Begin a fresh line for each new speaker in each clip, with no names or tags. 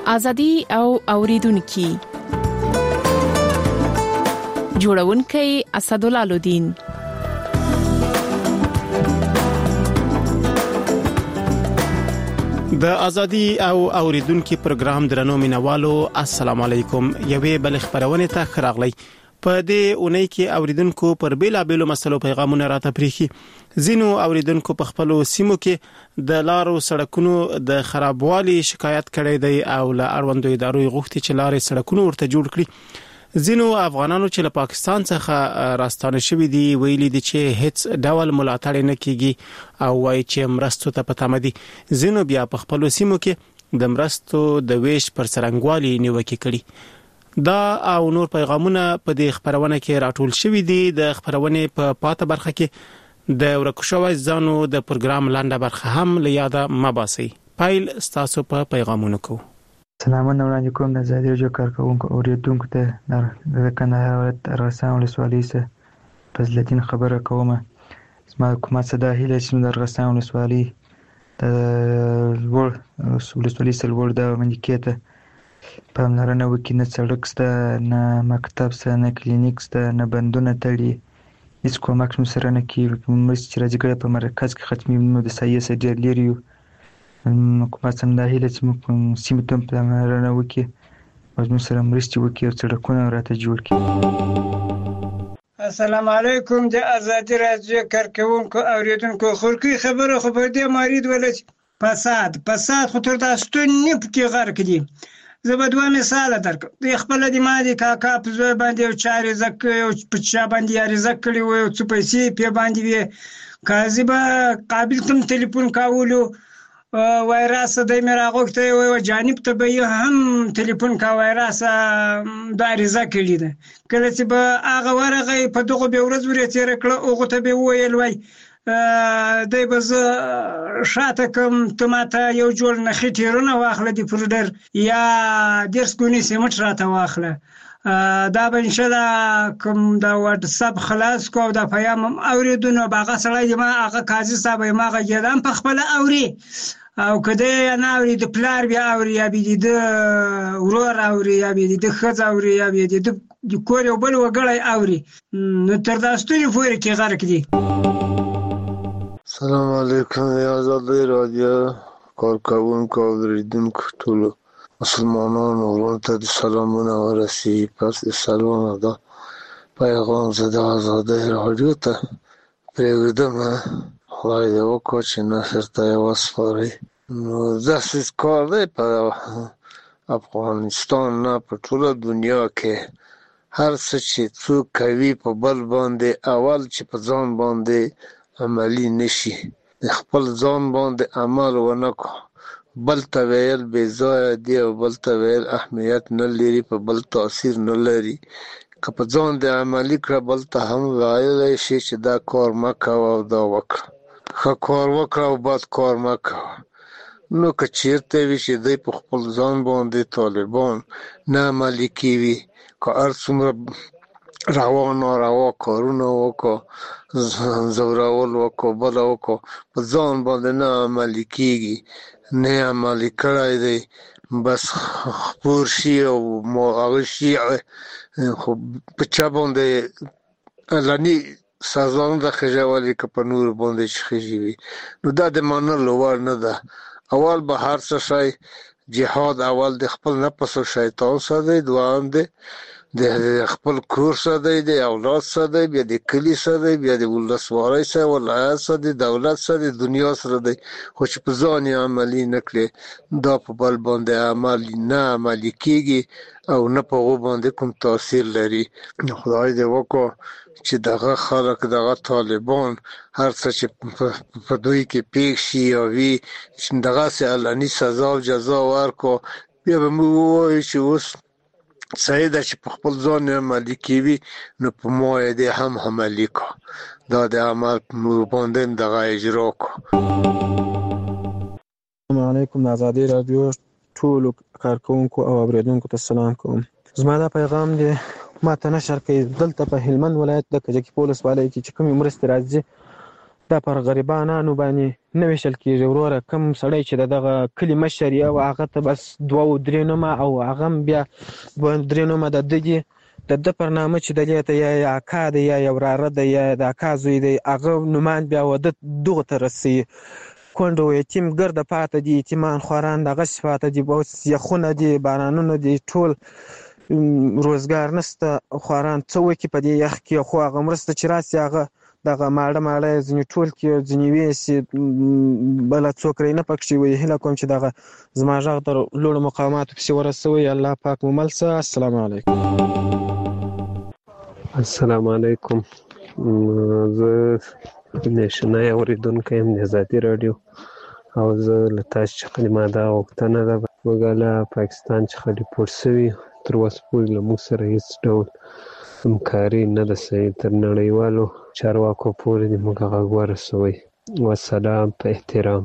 ازادي او اوریدونکو جوړونکي اسدالله الدین.
د ازادي او اوریدونکو پروګرام درنو مینوالو السلام علیکم. یوې بل خبرونه ته خراغلی په دې اونۍ کې اوریدونکو پر بیلابېلو مسلو پیغامونه راته پریخي. زینو اوریدونکو په خپل سیمو کې د لارو سړکونو د خرابوالي شکایت کړي دی او له اړوندو ادارو غوښتي چې لارې سړکونو ورته جوړ کړي. زینو افغانانو چې له پاکستان څخه راستانه شوي دي ویلي دي چې هیڅ ډول ملاتړ نه کیږي او وايي چې مرستو ته پاتمه دي. زینو بیا په خپل سیمو کې د مرستو د ویش پر سرنګوالي نیوکه کړي. دا او نور پیغامونه په دې خبرونه کې راټول شوي دي. د خبرونه په پاته برخه کې د ورکوشوي ځانو د پروګرام لاندې برخه هم لیاده مباسي. پایل ستاسو په پیغامونو کو.
سلامونه وړاندې کوم د ازادي رادیو کارکونکو اوریدونکو ته د کندهار ولایت ارغستان ولسوالۍ څخه فضلالدین خبره کوم. زما حکومت صدا هیله چې د ارغستان ولسوالۍ د ولسوالۍ سلوړ د منځکیته پاملرنه وکړي. نه سړک شته، نه مکتب شته، نه کلینیک شته، نه بندونه تړي، هیڅ کومک مو سره نه کیږي. مرستې چې راځي ګړه په مرکز کې ختمي نو د سایې څخه ډېر لري یو. حکومت څنګه د هیله چې موږ سیمې ته پاملرنه وکړي او موږ سره مرستې وکړي او سړکونه راته جوړ کړي.
السلام علیکم د ازادي رادیو کارکونکو اوریدونکو. خورکی خبره خو په دې مارید ولې فساد خو تر تاسو نه پکې غر کړي. زه به دوه مثال درکړم. د خپل د مادي کاکا په ځای باندې او چارې زکه او په چا باندې یاري زکړي و او څه پیسې په باندې وي کاذبه قابل تم ټلیفون کاولو وایرس د میراغوخته او جانب ته به هم ټلیفون کا وایرس د اړیزه کړي ده. کله چې به هغه ورغه په دغه به ورځ ورې تیر کړه او ته به ویل وای دای بز شاته کوم ټماټه یو جوړ نه خټیرونه واخله دی پروډر یا درس ګونی سیمټ راته واخله. دا به ان شاء الله کوم دا واتس اپ خلاص کو دا پیغام اوریدونو باغه سړی دی ما هغه قاضي صاحب ما غیدان په خپل اوري او کده نه اوري د پلار بیا اوري یا بي د ورور اوري یا بي د خځه اوري یا بي د کور یو بل وګړی اوري نو تر داستوري فوري کې غرق دي.
السلام علیکم یا ازادي رادیو کارکونکو اوریدونکو ټول مسلمانانو ورته د سلامونه ورسي. پس د سلام دا پیغام زده ازادي رادیو ته پرېږدم. خدای دې وکړي چې نصر ته یې وسپاري. نو داسې کار دی په افغانستان نه په ټوله دنیا کې هر څه چې څوک کوي په بل باندې اول چې په ځان باندې عملی نشي د خپل ځان باندې عمل ونه کو بل ته ویل بې ځایه دی او بل ته ویل اهمیت نه لري په بل تاثیر نه لري. که په ځان د عملی کړه بل ته هم ویلی شي چې دا کار مه کوه او دا وکړه، ښه کار وکړه او بد کار مه کوه. نو که چېرته وي چې دوی په خپل ځان باندې طالبان نه عملي کوي که هر څومره روا ناروا کارونه وکړه زورول وکړه بله وکړه په ځان باندې نه عملي کېږي نه عملي کړی دی بس خپور شي او هغه شي خو په چا باندې علني سزا نه ده خېژه ولې که په نور باندې چې خېژي وي نو دا د منلو وړ نه ده. اول به هر څه شی جهاد اول د خپل نفس او شیطان سره دی، دوام دی د خپل کور سره دی، د اولاد سره دی، بیا د کلي سره دی، بیا د ولسوالۍ سره ولایت سره دی، دولت سره دی، دنیا سره دی. خو چې په ځان یې عملي نه کړې دا په بل باندې نه عملي کېږي او نه په هغو باندې کوم تاثیر لري. خدای دې وکړو چې دغه خلک دغه طالبان هر څه چې په دوی کې پیښ شي او وي چې دغسې علني سزا او جزا ورکړو بیا به موږ ووایو چې اوس صحیح ده چې په خپل ځان عملي کوي نو په ما یې دې هم عملي کړه دا د عمل موږ باندې دغه اجرا کړو.
السلام علیکم د ازادي رادیو ټولو کارکونکو او اوریدونکو ته سلام کوم. زما دا پیغام دی ما ته نشر کوي دلته په هلمند ولایت د کجکي په ولسوالۍ کې چې کومې مرستې راځي دا پر غریبانو باندې نه ویشل کېږي. وروره کوم سړی چې دغه کلي مشر یې او هغه ته بس 2-3 نومه او هغه هم بیا 2-3 نومه د ده پر نامه چې دلې ته یا اکا دی یا یو وراره دی یا د اکا زوی دی، هغه نومان بیا واده دغو ته رسوي. کونډه و یتیم ګرده پاته دي، یتیمان خواران دغسې پاته دي، اوس یخونه دي، بارانونه دي، ټول روزګار نشته. خواران څه وکړي په دې یخ کې؟ خو هغه مرسته چې راسي هغه دغه ماړه ځینې ټول کړي، ځینې ویسي، بله څوک نه پکښې وي. هیله کوم چې دغه زما غږ تر لوړو مقاماتو پسې ورسوئ. الله پاک مو مل شه. السلام علیکم.
السلام علیکم. زه نشنای اوریدونکی یم د ازادي راډیو، او زه له تاسو څخه ما دا غوښتنه ده، موږ له پاکستان څخه ډیپورټ شوي تر اوسه پورې له موږ سره هېڅ ډول همکاري نه ده شوې. تر نړیوالو چارواکو پورې دې موږ غږ ورسوئ. والسلام، په احترام.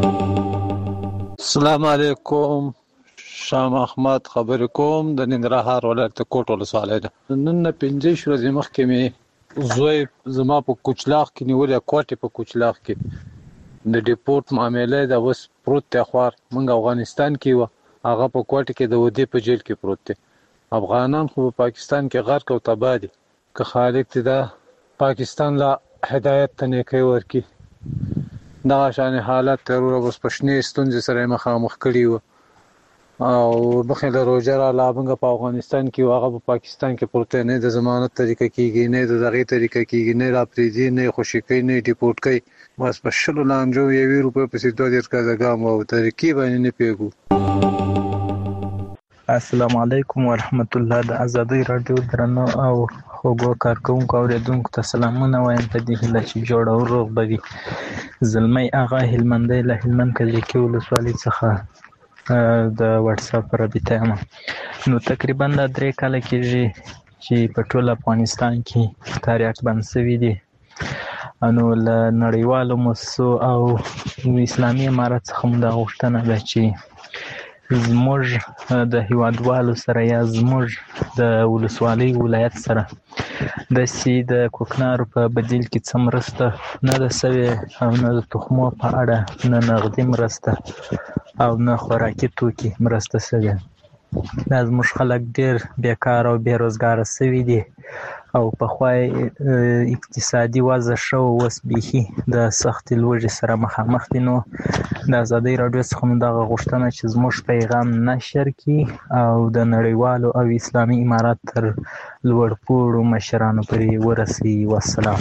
السلام علیکم. شام احمد خبرې کوم د ننګرهار ولایت کوټ ولسوالۍ ده. نن 15 ورځې مخکې مې زوی زما په کوچلاغ کې نیولې، کوټې په کوچلاغ کې د ډیپورټ معاملې د اوس پروت دی. خوار موږ افغانستان کې و، هغه په کوټې کې د ودې په جیل کې پروت دی. افغانان خو په پاکستان کې غرق او تباه دي. که خالق دې دا پاکستان لا هدایت ته نیکۍ ورکړي. دغه شان حالت تر اوس په شنې ستونزې سره مخامخ کړي وو، او مخې له روژه راله موږ په افغانستان کې و، هغه په پاکستان کې پروت دی. نه د ضمانت طریقه کېږي، نه د دغې طریقه کېږي، نه راپرېږدي، نه یې خوشي کوي، نه یې ډیپورټ کوي. بس په 100 لانجو 1 روپۍ پسې 2 ګزه ګام او طریقې باندې نه پوهېږو.
السلام علیکم ورحمت الله. د ازادۍ راډیو درنو او خوږو کارکوونکو اورېدونکو ته سلامونه وایم په دې هیله چې جوړ او روغ به وي. زلمی اغا هلمندی له هلمند کجکي ولسوالۍ څخه د واتساپ رابطه یم. نو تقریبا دا 3 کاله کېږي چې په ټول افغانستان کې تاریخ بند شوي دي. نو له نړیوالو مؤسسو او اسلامي امارت څخه مو دا غوښتنه ده چې زموږ د هیوادوالو سره یا زموږ د ولسوالۍ ولایت سره داسې د کوکنارو په بدیل کې څه مرسته نه ده شوې، او نه د تخمو په اړه، نه نغدي مرسته او نه خوراکي توکي مرسته شوې. دا زموږ خلک ډېر بیکار او بېروزګاره شوي دي، او پخوا اقتصادي وضع ښه وه، اوس بیخي د سختې لوږې سره مخامخ دي. نو د ازادۍ راډیو څخه مو دغه غوښتنه چې زموږ پیغام نشر کړي او د نړیوالو او اسلامي امارات تر لوړپوړو مشرانو پورې ورسوي. والسلام.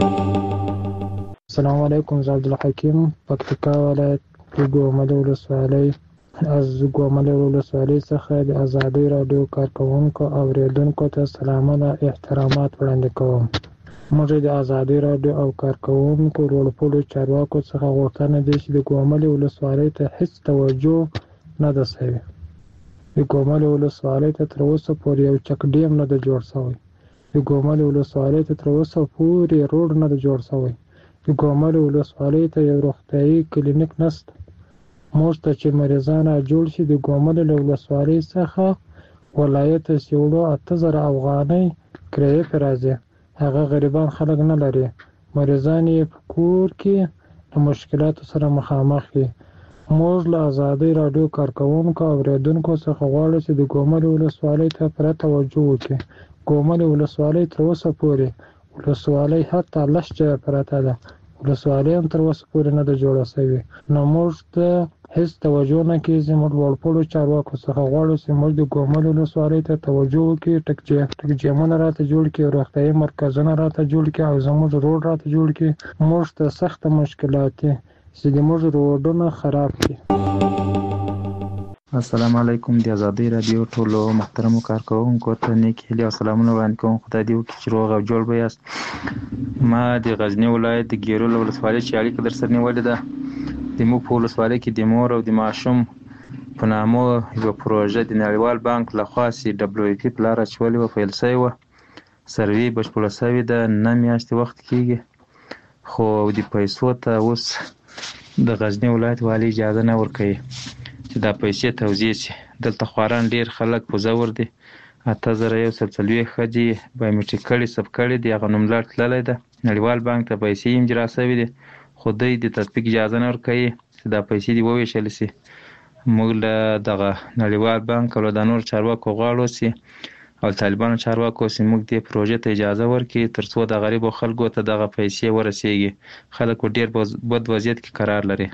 السلام علیکم. زه عبدالحکیم، پکتیکا ولایت ګومل ولسوالۍ از ګومل ولسوالۍ څخه د ازادۍ راډیو کارکوونکو او اورېدونکو ته سلامونه احترامات وړاندې کوم. موږ د ازادۍ راډیو او کارکوونکو لوړپوړو چارواکو څخه غوښتنه ده چې د ګومل ولسوالۍ ته هېڅ توجه نه ده شوې. د ګومل ولسوالۍ ته تر اوسه پورې یو چک ډیم نه ده جوړ شوی. د ګومل ولسوالۍ ته تر اوسه پورې روډ نه ده جوړ شوی. د ګومل ولسوالۍ ته یو روغتیايي کلینیک نشته. موږ ته چې مریضان جوړ شي د ګومل له ولسوالۍ څخه ولایت ته سیوړو 8000 افغانۍ کرایې پرې راځي. هغه غریبان خلک نه لري. مریضان یې په کور کې له مشکلاتو سره مخامخ دي. موږ له ازادۍ راډیو کارکوونکو او اورېدونکو څخه غواړو چې د ګومل ولسوالۍ ته پوره توجه وکړي. ګومل ولسوالۍ تر اوسه پورې ولسوالۍ حتی لس جایه پرته ده. ولسوالۍ هم تر اوسه پورې نه ده جوړه شوې. نو موږ ته هېڅ توجه نه کېږي. موږ لوړپوړو چارواکو څخه غواړو چې موږ د ګومل ولسوالۍ ته توجه وکړي، ټکجیمونه راته جوړ کړي، روغتیايي مرکزونه راته جوړ کړي او زموږ روډ راته جوړ کړي. موږ ته سخته مشکلات دي چې زموږ روډونه خراب دي.
السلام علیکم. د ازادۍ راډیو ټولو محترمو کارکوونکو ته نیک هیلې او سلامونه وړاندې کوم. خدای دې وکړي چې روغ او جوړ به یاست. ما د غزني ولایت د ګیرول ولسوالۍ چې اړیکه در سره نیولې ده، د موږ په ولسوالۍ کې د مور او د ماشوم په نامه یوه پروژه د نړیوال بانک لخوا CWP په لاره اچولې وه، پیل شوې وه. سروې بشپړه شوې ده، 9 میاشتې وخت کېږي، خو د پیسو ته اوس د غزني ولایت والي اجازه نه ورکوي چې دا پیسې توزیع شي. دلته خواران ډېر خلک پوزور دي. 8140 ښځې بایومیټریک کړي، ثبت کړي دي، هغه نوملړ تللی ده. نړیوال بانک ته پیسې هم اجرا شوي دي،
خو دوی د تطبیق اجازه نه ورکوي چې دا پیسې دې وویشل شي. موږ له دغه نړیوال بانک او د نور چارواکو غواړو چې او طالبانو چارواکو چې موږ دې پروژې ته اجازه ورکړي تر څو د غریبو خلکو ته دغه پیسې ورسیږي. خلک ډېر بد وضعیت کې قرار لري.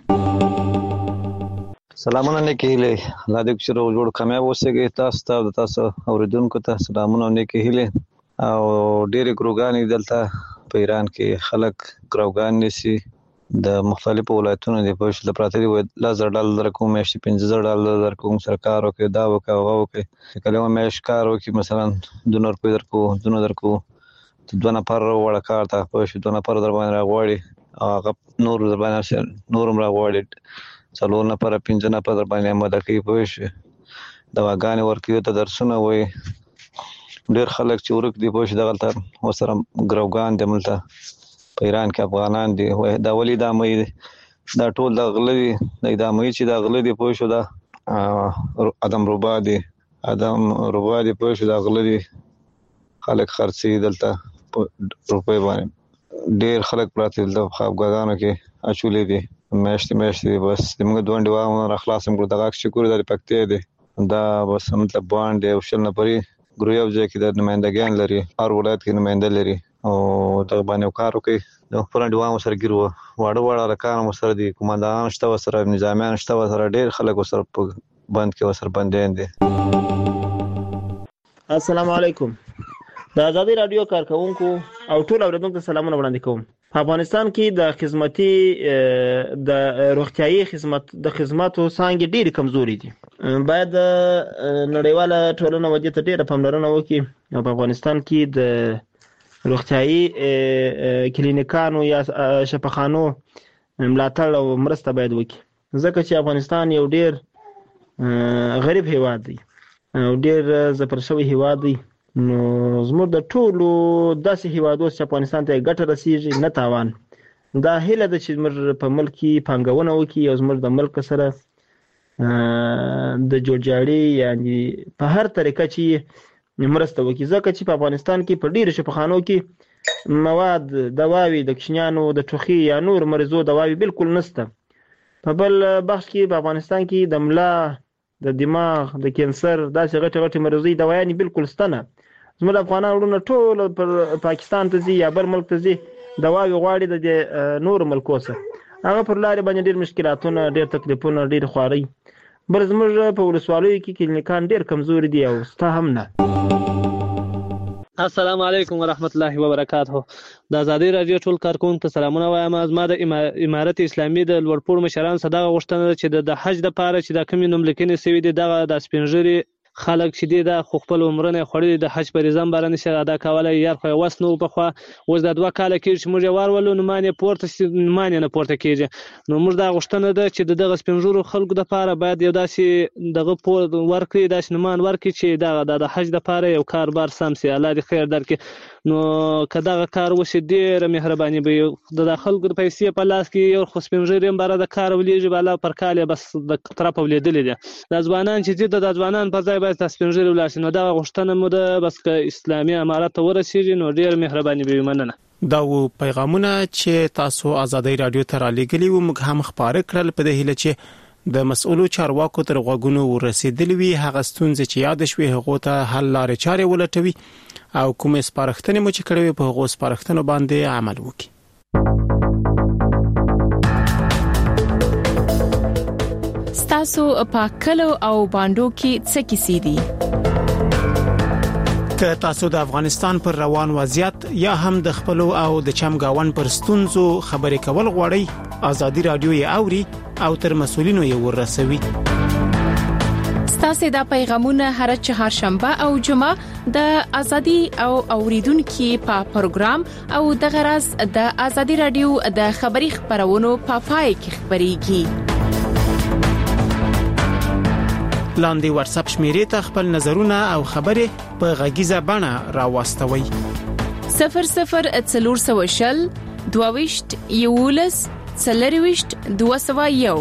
سلامونه نیکی هیله، الله دې چې روغ جوړ کامیاب اوسئ. تاسو اوریدونکو ته سلامونه نیکی هیله. او ډېرې ګروګانې دلته په ایران کې خلک ګروګان نیسي د مختلفو ولایتونو د پوښ د پراته دی $1000 درکوم میاشتې $50 درکوم سرکار او کې دا وکاو کې کله مېش کار وکي مثلا دونر په درکو دوه نفر وړ کار ته پوښ دوه نفر در باندې راغوړي هغه نور در باندې نورم راغوړي څلور نفر 5 نفر در باندې مدد کوي پوښ دا واګان ورکیو ته درسونه وي ډېر خلک چې ورک دی پوښ دغلطه وسره ګروګان د ملته په ایران کې افغانان دي دا ولې دا مې دا ټول د غلدي دا مې چې دا غلدي پوه شو دا ادم ربا دي پوه شو دا غلدي خلک خرڅي دلته روپې باندې ډېر خلک پراته دلته خوابګاهانو کې اچولې دي میاشتې بس موږ دوه ډیوه را خلاصم کړو دغه شکر د پکتې دي دا بس مطلب باندې او شل نفري ګرویو ځکه چې د نمائندګان لري هر ولایت کې نمائنده لري او دا باندې کار کوي د خپل ډیوام سره ګیرو واړه راکانو سره دي کومندان شته سره نظامیان شته سره ډېر خلک سره بند کې سره بندین دي.
السلام علیکم. د آزادی رادیو کارکونکو او ټول اوریدونکو ته سلامونه وړاندې کوم. په افغانستان کې د خدماتي د روغتيایي خدماتو څانګې ډېرې کمزوري دي. باید نړیواله ټولنه ودې ته ډېره پاملرنه وکړي او په افغانستان کې د روغتيایي کلینیکانو یا شفاخانو ملاتړ او مرسته باید وکړي ځکه چې افغانستان یو ډېر غریب هیواد دی او ډېر زپر شوی هیواد دی. نو زموږ د ټولو داسې هیوادو چې افغانستان ته ګټه رسیږي نه تاوان دا هیله ده چې زموږ په ملک کې پانګونه وکړي او زموږ د ملک سره د جوړجاړي یعنی په هر طریقه چې مرسته وکړي ځکه چې په افغانستان کې په ډیرو شفاخانو کې مواد دواوی د کشنیانو د ټوخي یا نور مریضو دواوی بالکل نشته. په بل بخش کې په افغانستان کې د ملا د دماغ د کینسر داسې غټي مریضي دوايانې بالکل ستنه. زموږ افغانان ورونه ټول پر پاکستان ته ځي یا بل ملک ته ځي دواوی غواړي د نور ملکو سره هغه پر لارې باندې ډیر مشکلاتونه ډیر تکلیفونه ډیر خواري بل زموږ په ولسوالیو کې کلینیکان ډیر کمزوري دي او ستا هم نه.
السلام علیکم ورحمت الله وبرکاته. د آزادی رادیو ټول کارکونکو ته سلامونه وایم. زما د امارت اسلامي د لوړپوړ مشران صدغه غوښتنه چې د حج د پاره چې د کمی نوملیکنې سوي دي دغه د سپینژری خلک چې دي د خپل عمرونه خوړلي د حج پریزم بار نه شي ادا کولای یار خو وسنو په خو اوس د 2 کال کې چې موږ وارولو نو مانه پورته کېږي نو موږ دا غوښتنه ده چې دغه سپینژورو خلکو د پاره باید یو داسې دغه پور ورکړي داسې نمان ورکړي چې د حج د پاره یو کاربار سم سي الله دې خیر درکړي. نو کداغه کار وشي ډېر مهرباني به د خلکو د پیسې په لاس کې یو خو سپینژری هم بار د کار ولېږي بالا پر کال بس د طرف ولیدل دي د ځوانان چې د ځوانان په ځای باید سپینژری ولاسي نو دا غوښتنه مو ده بس که اسلامي امارات ته ورسیږي نو ډېر مهرباني به مننه.
دا و پیغامونه چې تاسو آزادی رادیو ته را لېږلي وو موږ هم خبره کړل په دې هیله چې د مسؤلو چارواکو تر غوږونو ورسېدلی وي هغه ستونزې چې یاد شوي هغه ته حل لارې چارې ولټوي او کومې سپارښتنې مو چې کړې په هغو سپارښتنو باندې عمل وکړي.
ستاسو په کلو او باندو کې څه کیسې دي؟
که تاسو د افغانستان پر روان وضعیت یا هم د خپل او د چمګاون پر ستونزو خبرې کول غواړئ آزادی رادیو یې اوري او تر مسؤلینو یې ورسوي.
ستاسو د پیغامونه هر چهارشنبه او جمعه د آزادی او اوریدونکو په پروګرام او د غرض د آزادی رادیو د خبري خبرونو په پای کې خبريږي.
لاندې واتس اپ شمیرې ته خپل نظرونه او خبرې په غږیزه بڼه راوستوي.
0040 22 یولس 201.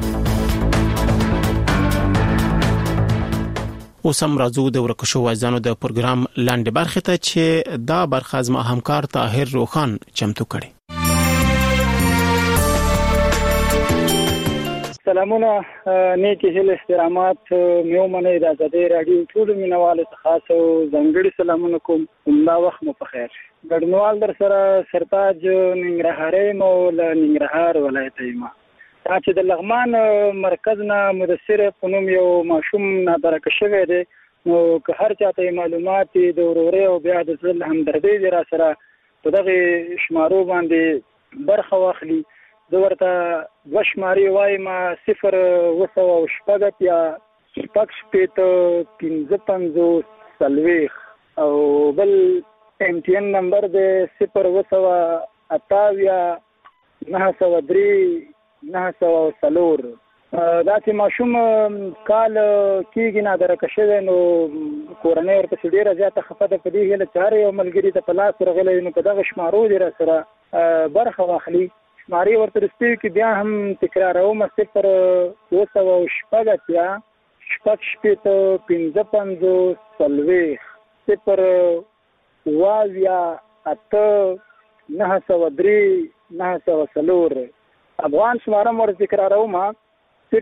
اوس هم راځو د ورکشو وایزانو د پروګرام لاندې برخه ته چې دا برخه زما همکار طاهر روخان چمتو کړي.
سلامونه نیکی هیله احترامات مې ومنئ د ازادۍ راډیو ټولو مینوالو ته خاص او ځانګړي سلامونه کوم. همدا وخت مو په خیر. ګډونوال در سره سرتاج ننګرهاري یم او له ننګرهار ولایته یم. دا چې د لغمان مرکز نه مدثر په نوم یو ماشوم نادرکه شوی دی، نو که هر چاته معلومات د ورورۍ او بیا د زړه همدردۍ دی را سره په دغې شمارو باندې برخه واخلي. زه ورته 2 شمارې وایم 0 یا 6 او بل MTN نمبر دی 0 دا چې ماشوم کال کېږي نادرکه شوی، نو کورنۍ ورپسې ډېره زیاته خفه ده په دې هیله چې هر یو ملګري ته په لاس ورغلی نو په دغه شمارو دې را سره برخه واخلي. شمارې ورته رسېږي کې بیا هم تکراروم 0 افغان شمارم ورته تکراروم 0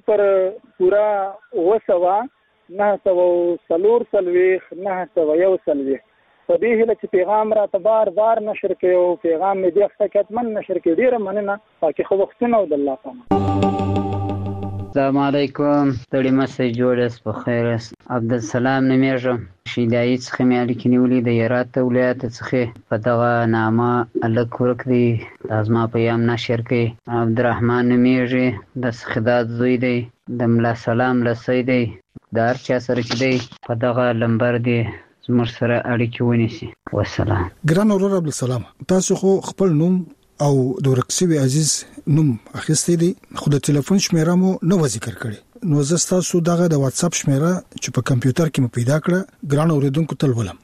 په دې هیله چې پیغام راته بار نشر کړي او پیغام مې دې حقیقتمن نشر کړي. ډېره مننه. پاکې خو وختونه او د الله پامان.
السلام علیکم. ستړي مسئ جوړس په خیر است. عبدالسلام نومیږم. شیدایي څخه مې اړیکې نیولې د هرات ولایت څخه. په دغه نامه هلک ورک دی، دا زما پیغام نشر کړي. عبدالرحمن نومیږي، د سخداد زوی دی، د ملا سلام لسی دی. د هر چا سره چې دی په دغه لمبر دی زموږ سره اړیکې ونیسي. والسلام.
ګران ورور عبدالسلام، تاسو خو خپل نوم او د ورک شوي عزیز نوم اخیستی دی، خو د ټلیفون شمیره مو نه ذکر کړي. نو زه ستاسو دغه د واتس اپ شمیره چې په کمپیوټر کې مو پیدا کړه ګران اوریدونکو ته ولولم.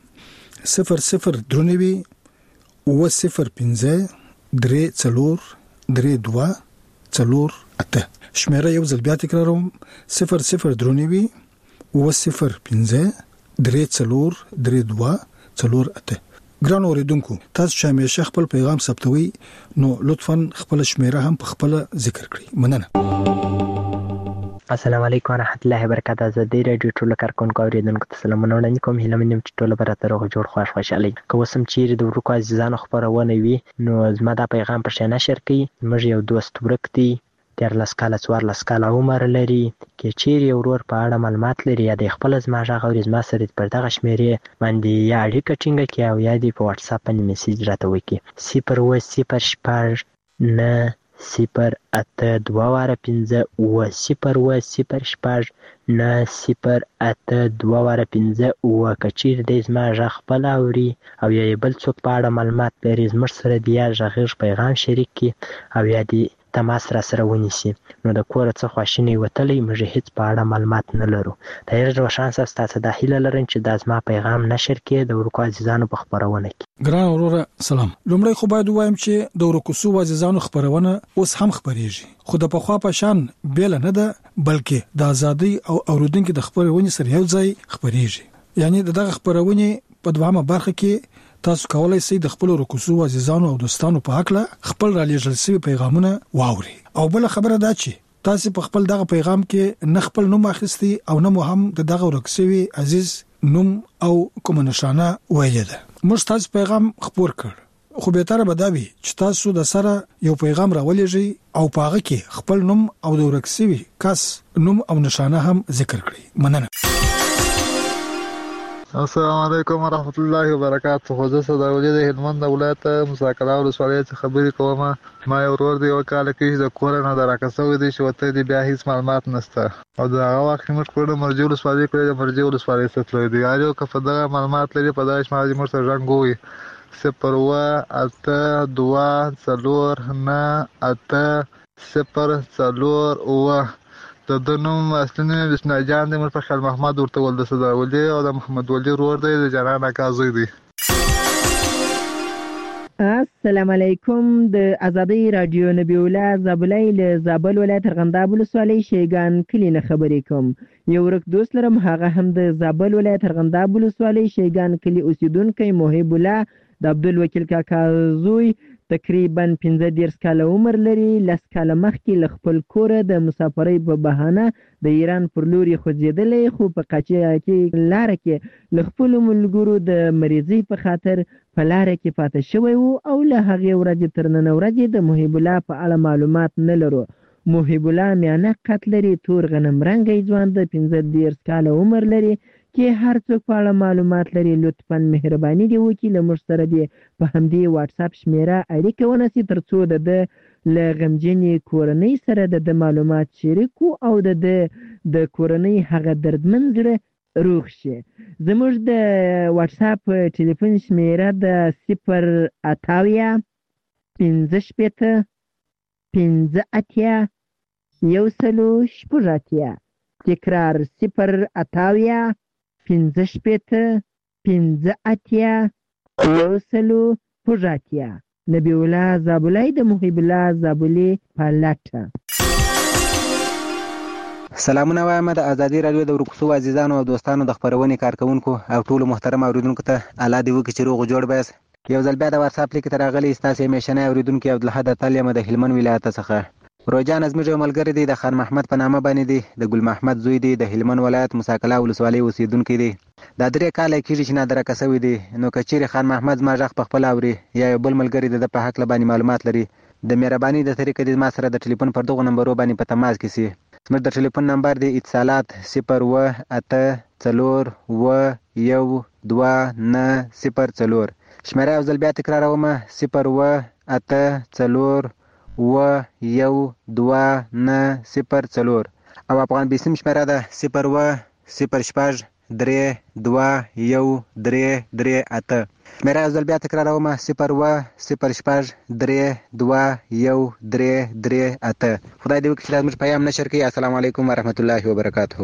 00 00 شمیره یو ځل بیا تکراروم 00 ګران اوریدونکو، تاسو چې همیشه خپل پیغام ثبتوي نو لطفاً خپل شمیره هم په خپل ذکر کړئ. مننه.
السلام علیکم ورحمت الله وبرکاته. ازادي راډیو ټول کارکونکو اوریدونکو ته سلامونه وړاندې کوم. هیله منم چې ټول به راته روغ جوړ خوشحالي. که اوس هم چیرې د ورکو عزیزانو خپرونه وي نو زما دا پیغام پر شا نشر کړئ. موږ یو دوست ورک دی، 13 کاله 14 کاله عمر لري. که چیرې ورور په اړه معلومات لري یا د خپل زما غږ اوري زما سره پر دغه شمیرې باندې یا اړیکه ټینګه کړي او یا دې په واتس اپ باندې میسج راته وکړي. 08085900825 که چیرې د زما غږ خپل اوري او یا بل څوک په اړه معلومات لري زموږ سره د یا غږ پیغام شریک کړي او یا دې تماس را سره ونیسي. نو د کور څخه خواشینی وتلی موږ هیڅ په اړه معلومات نه لرو. دا یو روښانه تاسو د هیله لرم چې دا زما پیغام نشر کړي د ورکو عزیزانو په خبرونه کې.
ګران وروره سلام. لومړی خو باید وایم چې د ورکو سو عزیزانو خبرونه اوس هم خبريږي، خو د پخوا په شان بیل نه ده، بلکې د ازادي او اوریدونکو د خبرونه سره یو ځای خبريږي. یعنی دغه خبرونه په دوامه برخه کې تاسو کولای شئ د خپل رکوسو عزیزانو او دوستانو په حق له خپل را لېږل شوی پیغامونه واوري. او بل خبره دا چې تاسو په خپل دغه پیغام کې نه خپل نوم اخیستي او نه مو هم دغه ورکسوي عزیز نوم او کوم نشانه ویل ده. موږ تاسو پیغام خبر کړ، خو به تر بداوي چې تاسو د سره یو پیغام راولېږي او پاغه کې خپل نوم او د ورکسوي کس نوم او نشانه هم ذکر کړئ. مننه.
السلام علیکم ورحمت الله وبرکاته. خو زه صداولي د هلمند ولایت مساکلا ولسوالۍ څخه خبرې کوم. ما یو ورور دی یو کال کې د کور نه دراکه شوی دی چې وته دی بیا هیڅ معلومات نشته او دا هغه وخت موږ کړو مرجو ولسوالۍ کړو د مرجو ولسوالۍ څخه تللی دی. یو که په دغه معلومات لري په دغه شمال موږ سره رنګوي 082280804 د نوم اصلي نوم بسم الله جان دی. موږ په خیال محمد ورته ول د صداولي او د محمد ولی ورور دی د جنان اکازوی دی.
السلام علیکم. د ازادي رادیو نبی الله زابلای له زابل ولایت ارغنداب ولسوالۍ شیګان کلی نه خبرې کوم. یو ورک دوست لرم، هغه هم د زابل ولایت ارغنداب ولسوالۍ شیګان کلی اوسیدونکی محب الله د عبدالوکیل کاکا زوی تقریبا 15 کاله عمر لري. 10 کاله مخکې له خپل کوره د مسافرۍ په بهانه د ایران پر لور یې خوځېدلی، خو په قاچاقي لاره کې له خپلو ملګرو د مریضۍ په خاطر په لاره کې پاتې شوی و او له هغې ورځې تر نن ورځې د محب الله په اړه معلومات نه لرو. محب الله میانه قد لري، تور غنم رنګی ځوان د 15 کاله عمر لري. کې هر څوک په اړه معلومات لري لطفا مهرباني دې وکړي له موږ سره دې په همدې واتساپ شمیره اړیکه ونیسي ترڅو د له غمجنې کورنۍ سره د معلومات شریکو او د کورنۍ هغه دردمن زړه روغ شي. زموږ د واتساپ ټلیفون شمیره د 080 15 15 180 تکرار 080 15 15 180. نبی الله زابلی د محب الله زابلی پالټه.
سلامونه وایم د ازادي رادیو د ورکوسو عزیزانو او دوستانو د خبرونې کارکونکو او ټولو محترم اوریدونکو ته الله دې وکړي چې روغ جوړ بس. یو ځل بیا د واتساپ لیک ته راغلی ستاسو همیشنی اوریدونکو عبدالحد اتل یم د هلمند ولایت څخه. روجان زموږ یو ملګری دی د خان محمد په نامه باندې دی، د ګل محمد زوی دی، د هلمند ولایت موسی کلا ولسوالۍ اوسیدونکی دی. دا 3 کاله کېږي چې نادرکه شوی دی. نو که چیرې خان محمد زما غږ په خپله اوري یا یو بل ملګری د په حق باندې معلومات لري، د مهرباني د طریقې د ما سره د ټلیفون پر دغو نمبرو باندې په تماس کې سي. زموږ د ټلیفون نمبر دی اتصالات 018412904. شمیره یو ځل بیا تکراروم 018412904 او افغان بیسیم شمیره ده 01003213338. شمیره یو ځل بیا تکراروم 01003213338. خدای دې وکړي چې دا زموږ پیام نشر کړي. السلام علیکم ورحمت الله وبرکاته.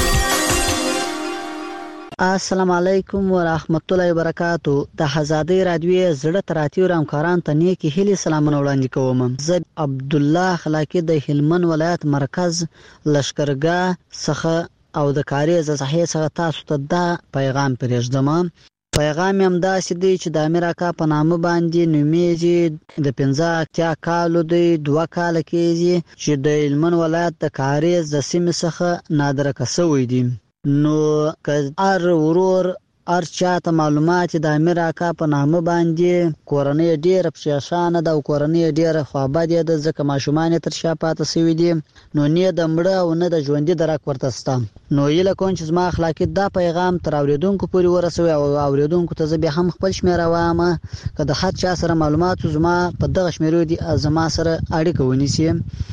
السلام علیکم ورحمت الله وبرکاتو. د آزادۍ رادیو زړه تراتیو همکاران ته نیکی هیلې سلامونه وړاندې کوم. زه عبد الله خلاقی د هلمند ولایت مرکز لشکرګاه څخه او د کاریز صحیح څخه تاسو ته دا پیغام پرېږدم. پیغام هم داسې دی چې د امیر اکا په نامه باندې نومیږي، د 15 کالو دی، 2 کاله کېږي چې د هلمند ولایت د کاریز د سیمې څخه نادرکه شوی دی. نو که هر ورور هر چاته معلومات د امیر اکا په نامه باندې کورنۍ ډیره پریشانه ده او کورنۍ ډیره خوابدې ده، ځکه ماشومان تر شا پاتې شوي دي. نو نه د مړه او نه د ژوندي درک ورته شته. نو هیله کوم چې زما اخلاقي دا پیغام تر اوریدونکو پورې ورسوي او اوریدونکو ته زه بیا هم خپل شمیره وایم. که د هر چا سره معلومات زما په دغه شمیرو دي زما سره اړیکه ونیسي.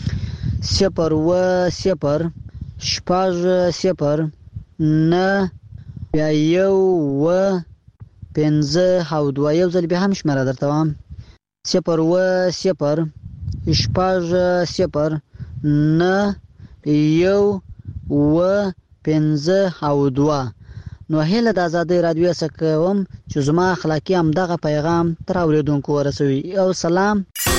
010 شپږ 0 نه بیا 1 5 او 2. یو ځل بیا هم شمیره درته وایم 010 شپږ 0 نه 1 5 او 2. نو هیله د ازادۍ رادیو څخه کوم چې زما اخلاقي هم دغه پیغام تر اوریدونکو ورسوي. او سلام.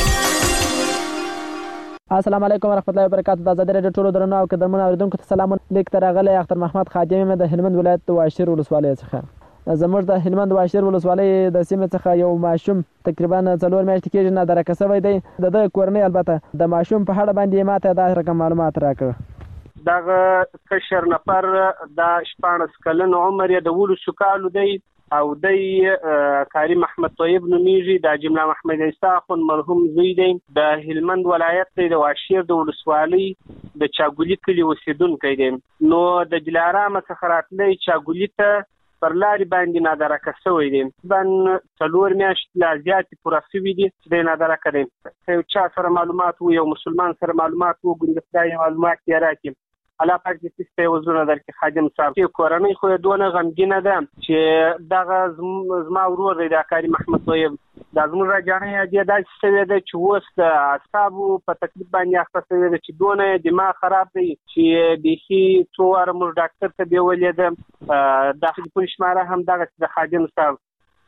السلام علیکم ورحمت الله وبرکاتو. د ازادۍ رادیو ټولو درنو او قدرمنو اوریدونکو ته سلام. لیک ته راغلی اختر محمد خادم د هلمند ولایت د واشیر ولسوالۍ څخه. زموږ د هلمند واشیر ولسوالۍ د سیمې څخه یو ماشوم تقریبا 4 میاشتې کېږي نادرکه شوی دی. د کورنۍ البته د ماشوم په اړه باندې ماته دا رقم معلومات راکړه.
دغه کشر نفر د 14 کلن عمر یې د 12 کالو دی او د کاری محمد طیب نومیږي. د جمله محمد عیسی خون مرحوم زوی دی. د هلمند ولایت د واشیر د ولسوالۍ د چاګولی کلی اوسیدونکی دی. نو د دلارام څخه راتلی چاګولی ته پر لارې باندې نادرکه شوی دی. تقریبا 4 میاشتې لا زیاتې پوره شوي دي چې دی نادرکه دی. یو چا سره معلومات و، یو مسلمان سره معلومات و، ګوندې خدای معلومات یې راکړي. الله پاک دې ستاسو په وزونه درکې خادم صاحب. چې کورنۍ خو یې دونه غمګینه ده چې دغه زما ورور دی د کاری محمد طیب. دا زموږ راجانۍ دې داسې شوې ده چې اوس د اعصابو په تکلیف باندې اخته شوې ده چې دونه دماغ خراب دی چې بیخي څو واره موږ ډاکټر ته بیولې ده. د ټلیفون شماره هم دغه د خادم صاحب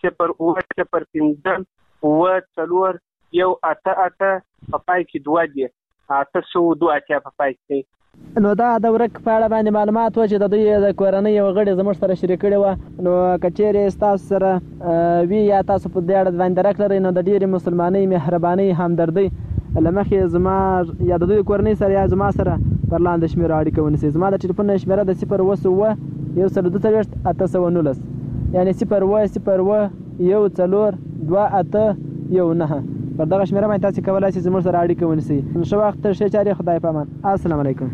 010 4 1 8 په پای کې 2 دی 802 په پای کې.
نو دا د ورک په اړه باندې معلومات و چې د دوی د کورنۍ یو غړي زموږ سره شریک کړي و. نو کچېرې تاسو سره وی یا تاسو په دې اړه باندې درک لرئ نو د ډېرې مسلمانۍ مهربانۍ همدردۍ لمخې زما یا د دوی کورنۍ سره یا زما سره پر لاندې شمیره اړیکه ونیسئ. زما د ټلیفون شمیره د 0201819 یعنی 010142819 پر دغه شمیره باندې تاسو کولای شئ زموږ سره اړیکه ونیسئ. ښه وخت ښه چارې خدای پامان. السلام علیکم.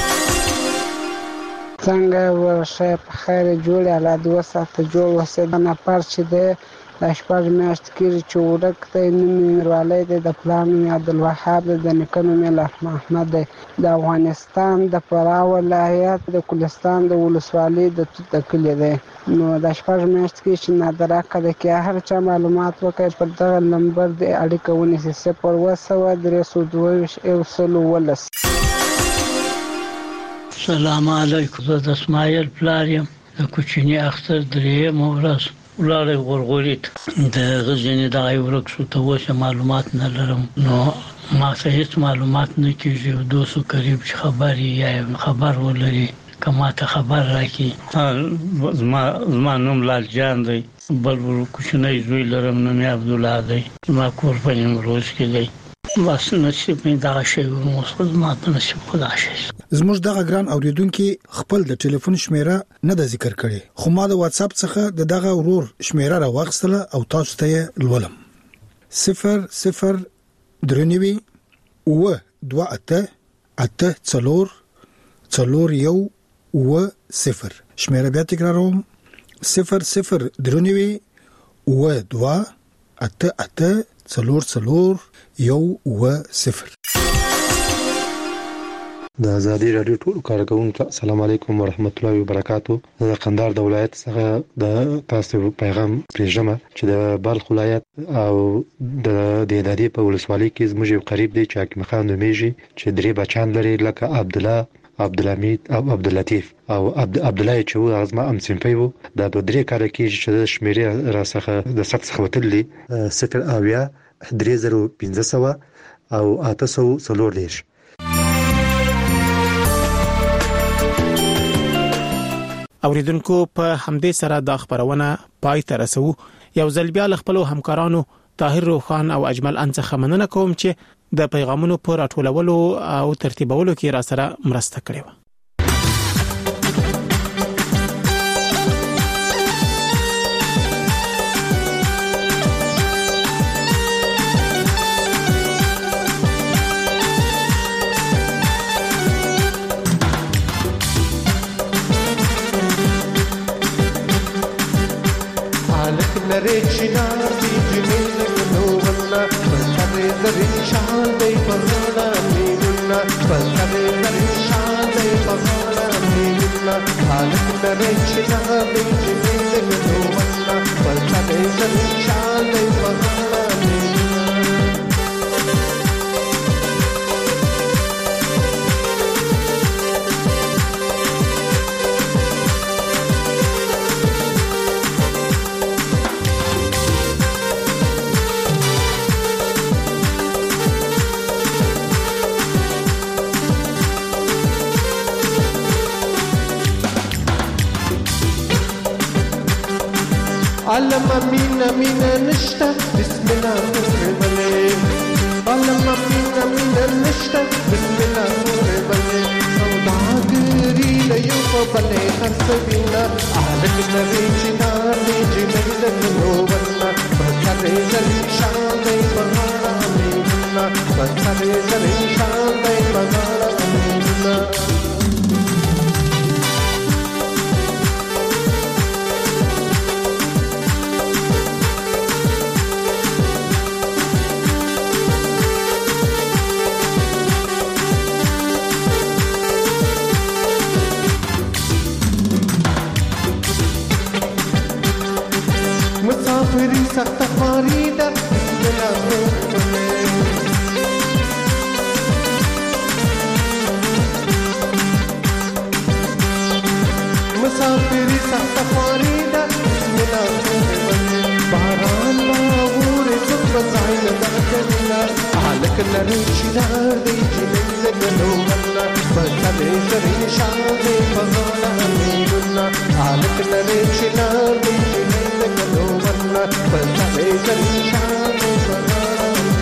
څنګه ورشه په خیر جوړ الله دې وساته جوړ وسه نه پر چې د شپږ میاشتې کېږي چې ورک دی. نوم یې میروالی دی، د پلار نوم یې عبدالوهاب دی، د نیکه نوم یې محمد دی. د افغانستان د فراه ولایت د کلستان د ولسوالۍ د توت د کلي دی. نو د شپږ میاشتې کېږي چې نادراکه دی. که هر چا معلومات وکړي پر دغه نمبر د اړیکه ونیسي 0203221.
سلام علیکم. زه د اسماعیل پلار یم. د کوچني اختر درېیمه ورځ ولاړی غورغوري ته د غزني دغه ورک شو ته اوسه معلومات نه لرم. نو ما څه هیڅ معلومات نه کېږي. دوستو قریب چې خبري یا خبر ولري که ما ته خبر راکړي. زما نوم لال جان دی. بل کوچنی زوی لرم نوم یې عبدالله دی. زما کور په نیمروز کې دی. بس نصیب مې دغه شی وموسخ ما په نصیب خدا شي.
زموږ دغه ګران اوریدونکو خپل د ټلیفون شمیره نه د ذکر کړي، خو ما د واتس اپ څخه دغه ورور شمیره راوغستله او تاسو ته لولم. 00328844110 شمیره بیا تکراروم 00328844110.
د ازادي رادیو ټول کارکونکو السلام علیکم ورحمت الله وبرکاتو. د قندهار د ولایت څخه د تاسو پیغام پریژمه چې د بلخ ولایت او د دادی په ولسوالۍ کې زموږ قریب دی چې حکیم خان نومیږي چې درې بچان لري لکه عبدالله، عبدالحمید او عبداللطیف او عبدالله چې و ازما ام سیمپي وو. دا د درې کال کې چې د شمیرې را څخه د سخت ختلې 0 او 840.
اوریدونکو په همدې سره د خبرونه پای ته رسو. یو ځل بیا خپل همکارانو طاهر روخان او اجمل انڅخه مننه کوم چې د پیغامونو پر راټولولو او ترتیبولو کې را سره مرسته کړې و.
نری چنار دی جمیل گنوونا پسره زری شان دی پزانا میلونا پسره زری شان دی پزانا میلونا حالک نری چنار دی جمیل گنوونا پسره زری شان دی پزانا میلونا. علم مين مين نشتا بسم الله مرحبا. علم مين نشتا بسم الله مرحبا. سوداګری لیو په بلې خرڅوینا عالم نری چنار دی جمیل نوونا پسره زری شان دی بغاړه مینا پسره زری شان دی بغاړه مینا. مسافری سخت خواری دا بسم الله مسافری سخت خواری دا بسم الله باران باور زب زاین دا کنا هلک لري چنار دی جنل لګلو منا پسره زری شان دی پغاړه مینا هلک لري چنار دی جنل لګلو منا پسره زری شان دی پغاړه.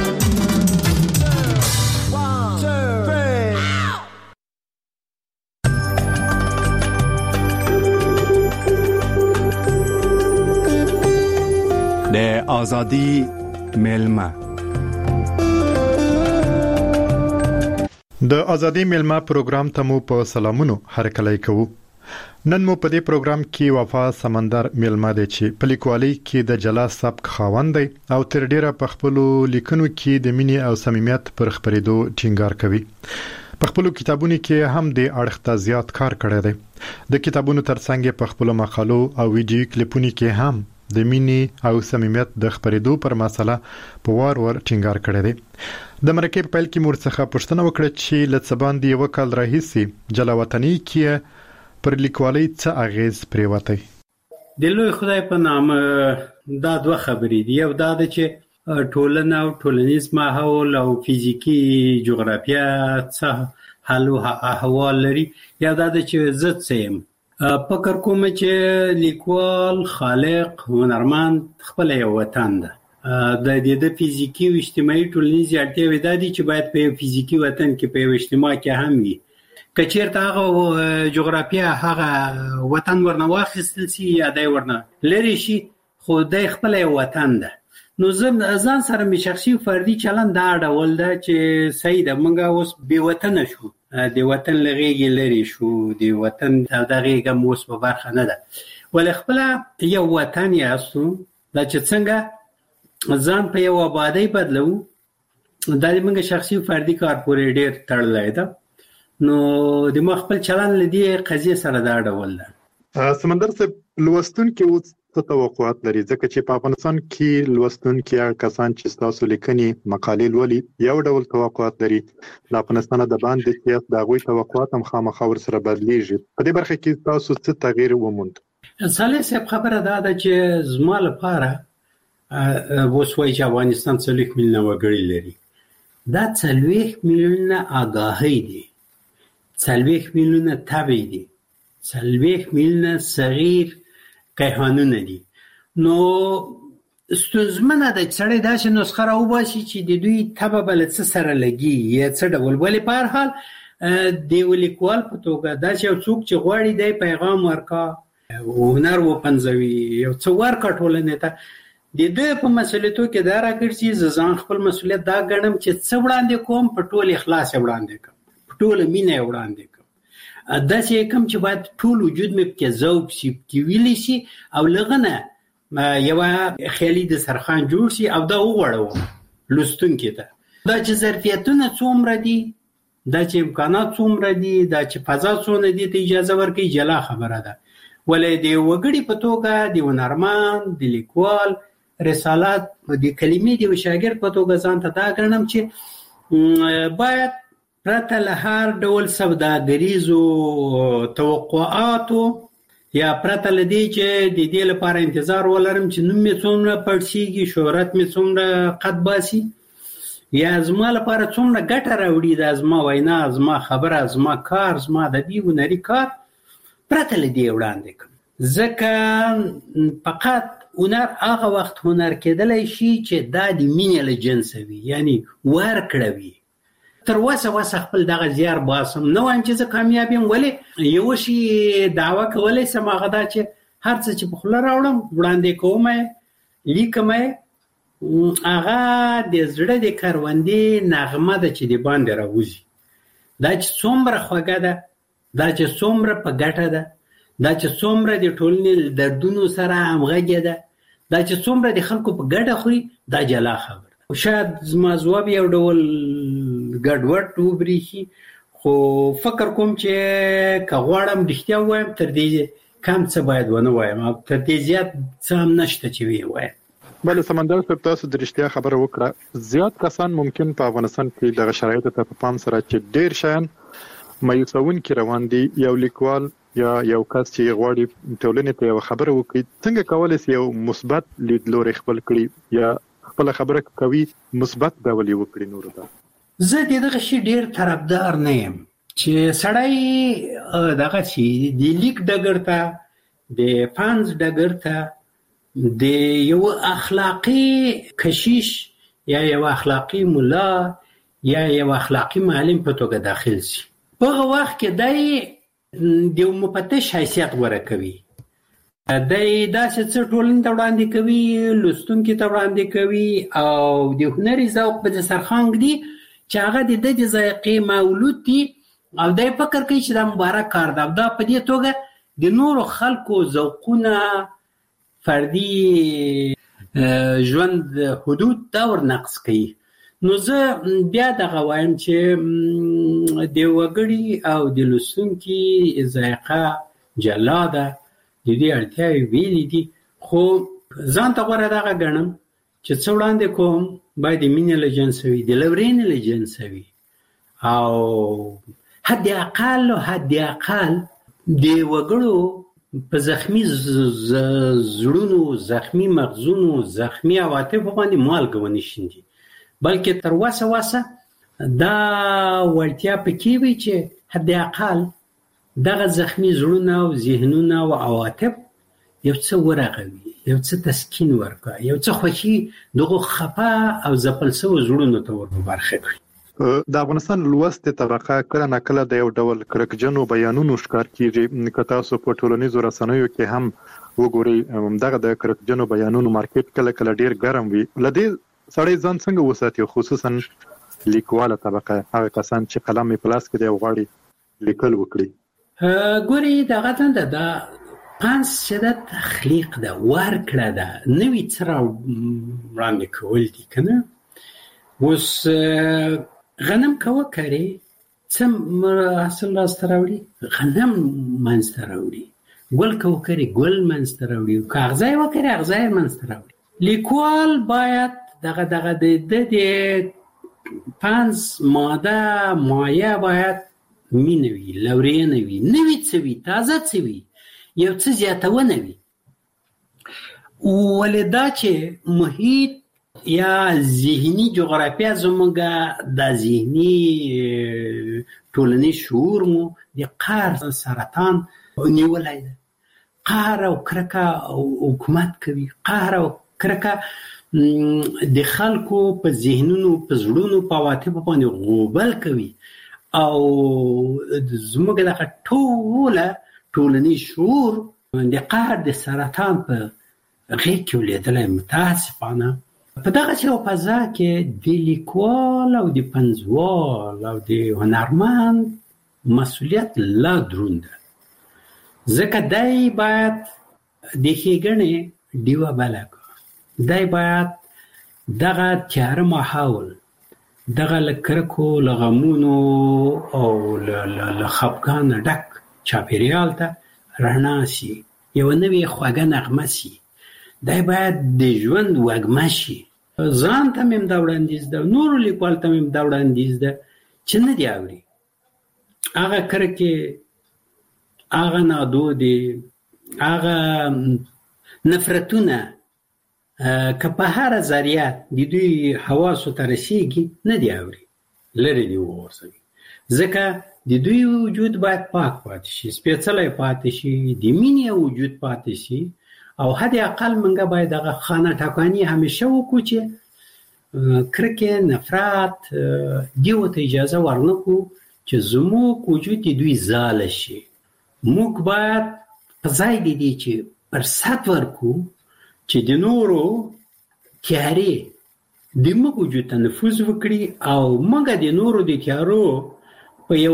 د ازادي ملما
د ازادي ملما پروګرام ته مو په سلامونو هرکلی کوو. نن مو په دې پروګرام کې وفا سمندر ملما دی چې په لیکوالۍ کې د جلا سبک خاوند دی او تر ډیره په خپل لیکنو کې د مینې او صمیمیت پر خپرېدو ټینګار کوي. په خپل کتابونو کې هم د اړخ ته زیات کار کړی دی. د کتابونو ترڅنګ په خپل مقالو او ویډیو کلیپونو کې هم د مینې او صمیمیت د خپرېدو پر مسله په وار ټینګار کړی دی. د مرکه په پیل کې مرڅخه پښتنه وکړه چې لڅ باندې وکړ راهیسي جلا وطني کې پر لیکوالۍ څه اغیز پریوتی.
د لوی خدای په نام دا دوه خبرې دي. یو دا چې ټولنه او ټولنیز ماحول او فزیکی جغرافیا څه حال او احوال لري. یا دا چې زه څم فکر کوم چې لیکوال خالق هنرمند خپل یو وطن ده. د دې د فزیکی او اجتماعي ټولنیز اړتیاوې د دې چې باید په فزیکی وطن کې په اجتماع کې هم وي. کچیرته هغه جغرافیا هغه وطن ورنه واخیستل شي یا دای ورنه لري شي خو د خپل وطن ده. نو ځان سره می شخصي فردي چلند دا ډول ده چې سید منګه اوس بې وطن شو، د وطن لغېږي لري شو، د وطن دغه موس په برخه نه ده. ول خپل یو وطن یاستو دا چې څنګه ځان په یو آبادی بدلو دا منګه شخصي فردي کار پورې ډېر تړلای ده. نو د مخبل چلن لدی قضیه سره دا ډول ده.
سمندر صاحب لوستونکي اوس څه توقعات لري ځکه چې په افغانستان کې لوستونکي کسان چې تاسو لیکني مقالې لولي یو ډول توقعات لري. د افغانستان د باندې سیاست د غوي توقعات هم خامخا ور سره بدلیږي. په دې برخه کې تاسو څه تغییر وموند؟
صالح صاحب خبره ده چې زما لپاره وسوي چې افغانستان 30 میلیونه وګړي لري. دا 30 میلیونه آگاهی دي، 30 میلیونه تبعی دي، 30 میلیونه صغیر کیهانونه دي. نو ستونزمنه ده چې سړی داسې نسخه راوباسي چې د دوی تبع بل څه سره لګي یا څه ډول. ولې په هر حال د لیکوال په توګه داسې یو څوک چې غواړي د پیغام ورکا هنر وپنځوي یو څه ورکا ټولنې ته د دې په مسؤلیتو کې دا راګرځي. ځان خپل مسؤلیت دا ګڼم چې څه وړاندې کوم په ټول اخلاص وړاندې کوم، په ټول مینه وړاندې کوم. داسې کوم چې باید ټول وجود مې کې ذوق شي، کې ویلی شي او لغنه یو خیالي د سرخان جوړ شي او دا وغوړو لستونکي ته دا چې ظرفیتونه څومره دي، دا چې امکانات څومره دي، دا چې فضا څونه دي ته اجازه ورکړي جلا خبره ده. ولې د وګړي په توګه د هنرمند د لیکوال رسالت د کلمې د شاګرد په توګه ځان ته دا ګڼم چې باید پرته له هر ډول سوداګریزو توقعاتو یا پرته له دې چې د دې لپاره انتظار ولرم چې نوم مې څومره پړسیږي، شهرت مې څومره قد باسي یا زما لپاره څومره ګټه راوړي دا زما وینا، زما خبره، زما کار، زما ادبي هنري کار، پرته له دې وړاندې کوم. ځکه فقط هنر هغه وخت هنر کېدلی شي چې دا د مینې له جنسه وي، یعنی ورکړه وي. تر وسه خپل دغه زیار باسم نه وایم چې زه کامیاب یم. ولې یو شی دعوه کولی سم هغه دا چې هر څه چې په خوله راوړم وړاندې کوم لیکم هغه د زړه د کروندې نغمه ده چې د باندې راوځي. دا چې څومره خوږه ده، دا چې څومره په ګټه ده، دا چې څومره د ټولنې دردونو سره همغږې ده، دا چې څومره د خلکو په ګډه خوري، دا جلا خبره. شاید زما ځواب یو ډول ګډوډ وبرېښي خو فکر کوم چې که غواړم رښتیا ووایم تر دې کم څه باید ونه وایم او تر دې زیات څه هم نشته چې ویې وایم.
بله سمندر صاحب تاسو د رښتیا خبره وکړه. زیات کسان ممکن په افغانستان کې دغه شرایطو ته په پام سره چې ډېر شیان مایوسونکي روان دي. یو لیکوال یا یو کس چې غواړي ټولنې ته یو خبره وکړي څنګه کولی شي یو مثبت لیدلوری خپل کړي یا خپل خبره کوي مثبت ډول وکړي نور دا
زه دغه شی ډیر طرفدار نه یم چې سړی دغه شی د لیک ډګر ته د فانز ډګر ته د یو اخلاقی کشیش یا یو اخلاقی مولا یا یو اخلاقی معلم په توګه داخل شي په هغه وخت کې دای د مفتش حیثیت ورکوي دای داسې څه ټولنې ته وړاندې کوي لوستونکو ته وړاندې کوي او د هنري ذوق په سرخان دی چې هغه د دې ذائقې مولود دي او دای فکر کوي چې دا مبارک کار ده دا په دې توګه د نورو خلکو ذوقونه فردي ژوند حدود دا ورنقص کوي نو زه بیا دغه وایم چې د وګړي او د لوستونکي ذائقه جلا ده د دې اړتیاوې ویلې دي خو ځان ته غوره دغه ګڼم چې څه وړاندې کوم باید د مینې له جنسه وي د لورینې له جنسه وي او حد اقل د وګړو په زخمی زړونو زخمی مغزونو زخمی عواطفو باندې مالګه ونه شیندي بلکې تر واسه دا ورتیا پکې وي چې حد اقل دغه زخمی زړونه او ذهنونه او عواطف یو څه ورغوي یو څه تسکین ورکړي یو څه خوشي دغه خفه او زپلسو زړونو ته وربرخه کړي
د افغانستان لوست طبقه کله ناکله د یو ډول کرکجنو بیانونو ښکار کیږي که تاسو په ټولنیزو رسنیو کې هم وګورئ دغه د کرکجنو بیانونو مارکیټ کله ډیر ګرم وي لدې سړی ځان څنګه وساتي خصوصا لیکواله طبقه هغه کسان چې قلم په لاس کې دی غواړي لیکل وکړي
ګوري دغه څنګه دا پانس شدت تخلیق ده ورکړه ده نوې څرا وړاندې کول دي کنه اوس غنم کوه کری څم حاصل راست راوړي غنم منځ ته راوړي ګل کوه کری ګل منځ ته راوړي کاغذای وکړي کاغذای منځ ته راوړي لیکوال باید دغه د پانس ماده مایه باید مینوي لورینوي نوې څوي تازه څوي یو څه زیاتونه وي ولدا چې محیط یا ذهني جغرافیا زموږه د ذهني ټولنیز شعور مو د قهر سرطان نیولای ده قهر او کرکه حکومت کوي قهر او کرکه د خلکو په ذهنونو په زړونو په عواطفو باندې غوبل کوي او زموږ د ټولنیز شعور د قهر د سرطان په غېږ کې ولیدلی متاسفانه په دغه یو فضا کې د لیکوال او د پنځوال او د هنرمند مسؤلیت لا دروند ده ځکه دی باید د ښېګڼې ډیوه بله کړه دی باید دغه تیاره ماحول دغه له کرکو له غمونو او له خفګانه ډک چاپېریال ته رڼا شي یوه نوې خوږه نغمه شي دی باید د ژوند وږمه شي ځان ته مې دا وړاندیز ده نورو لیکوال ته مې دا وړاندیز ده چې نه دي اوري هغه کرکې هغه نادودې هغه نفرتونه که په هره ذریعه د دوی حواسو ته رسیږي نه دي اوري لرې دي وغورځوي ځکه د دوی وجود باید پاک پاتې شي سپېڅلی پاتې شي د مینې وجود پاتې شي او حد اقل منګه باید دغه خانه ټاکاني همیشه وکړو چې کرکې نفرت دیو ته اجازه ورنکړو چې زموږ وجود دوی زاله شي موږ باید په ځای د دې چې فرصت ورکړو چې د نورو تیارې د موږ وجود ته نفوذ وکړي او موږ د نورو د تیارو په یو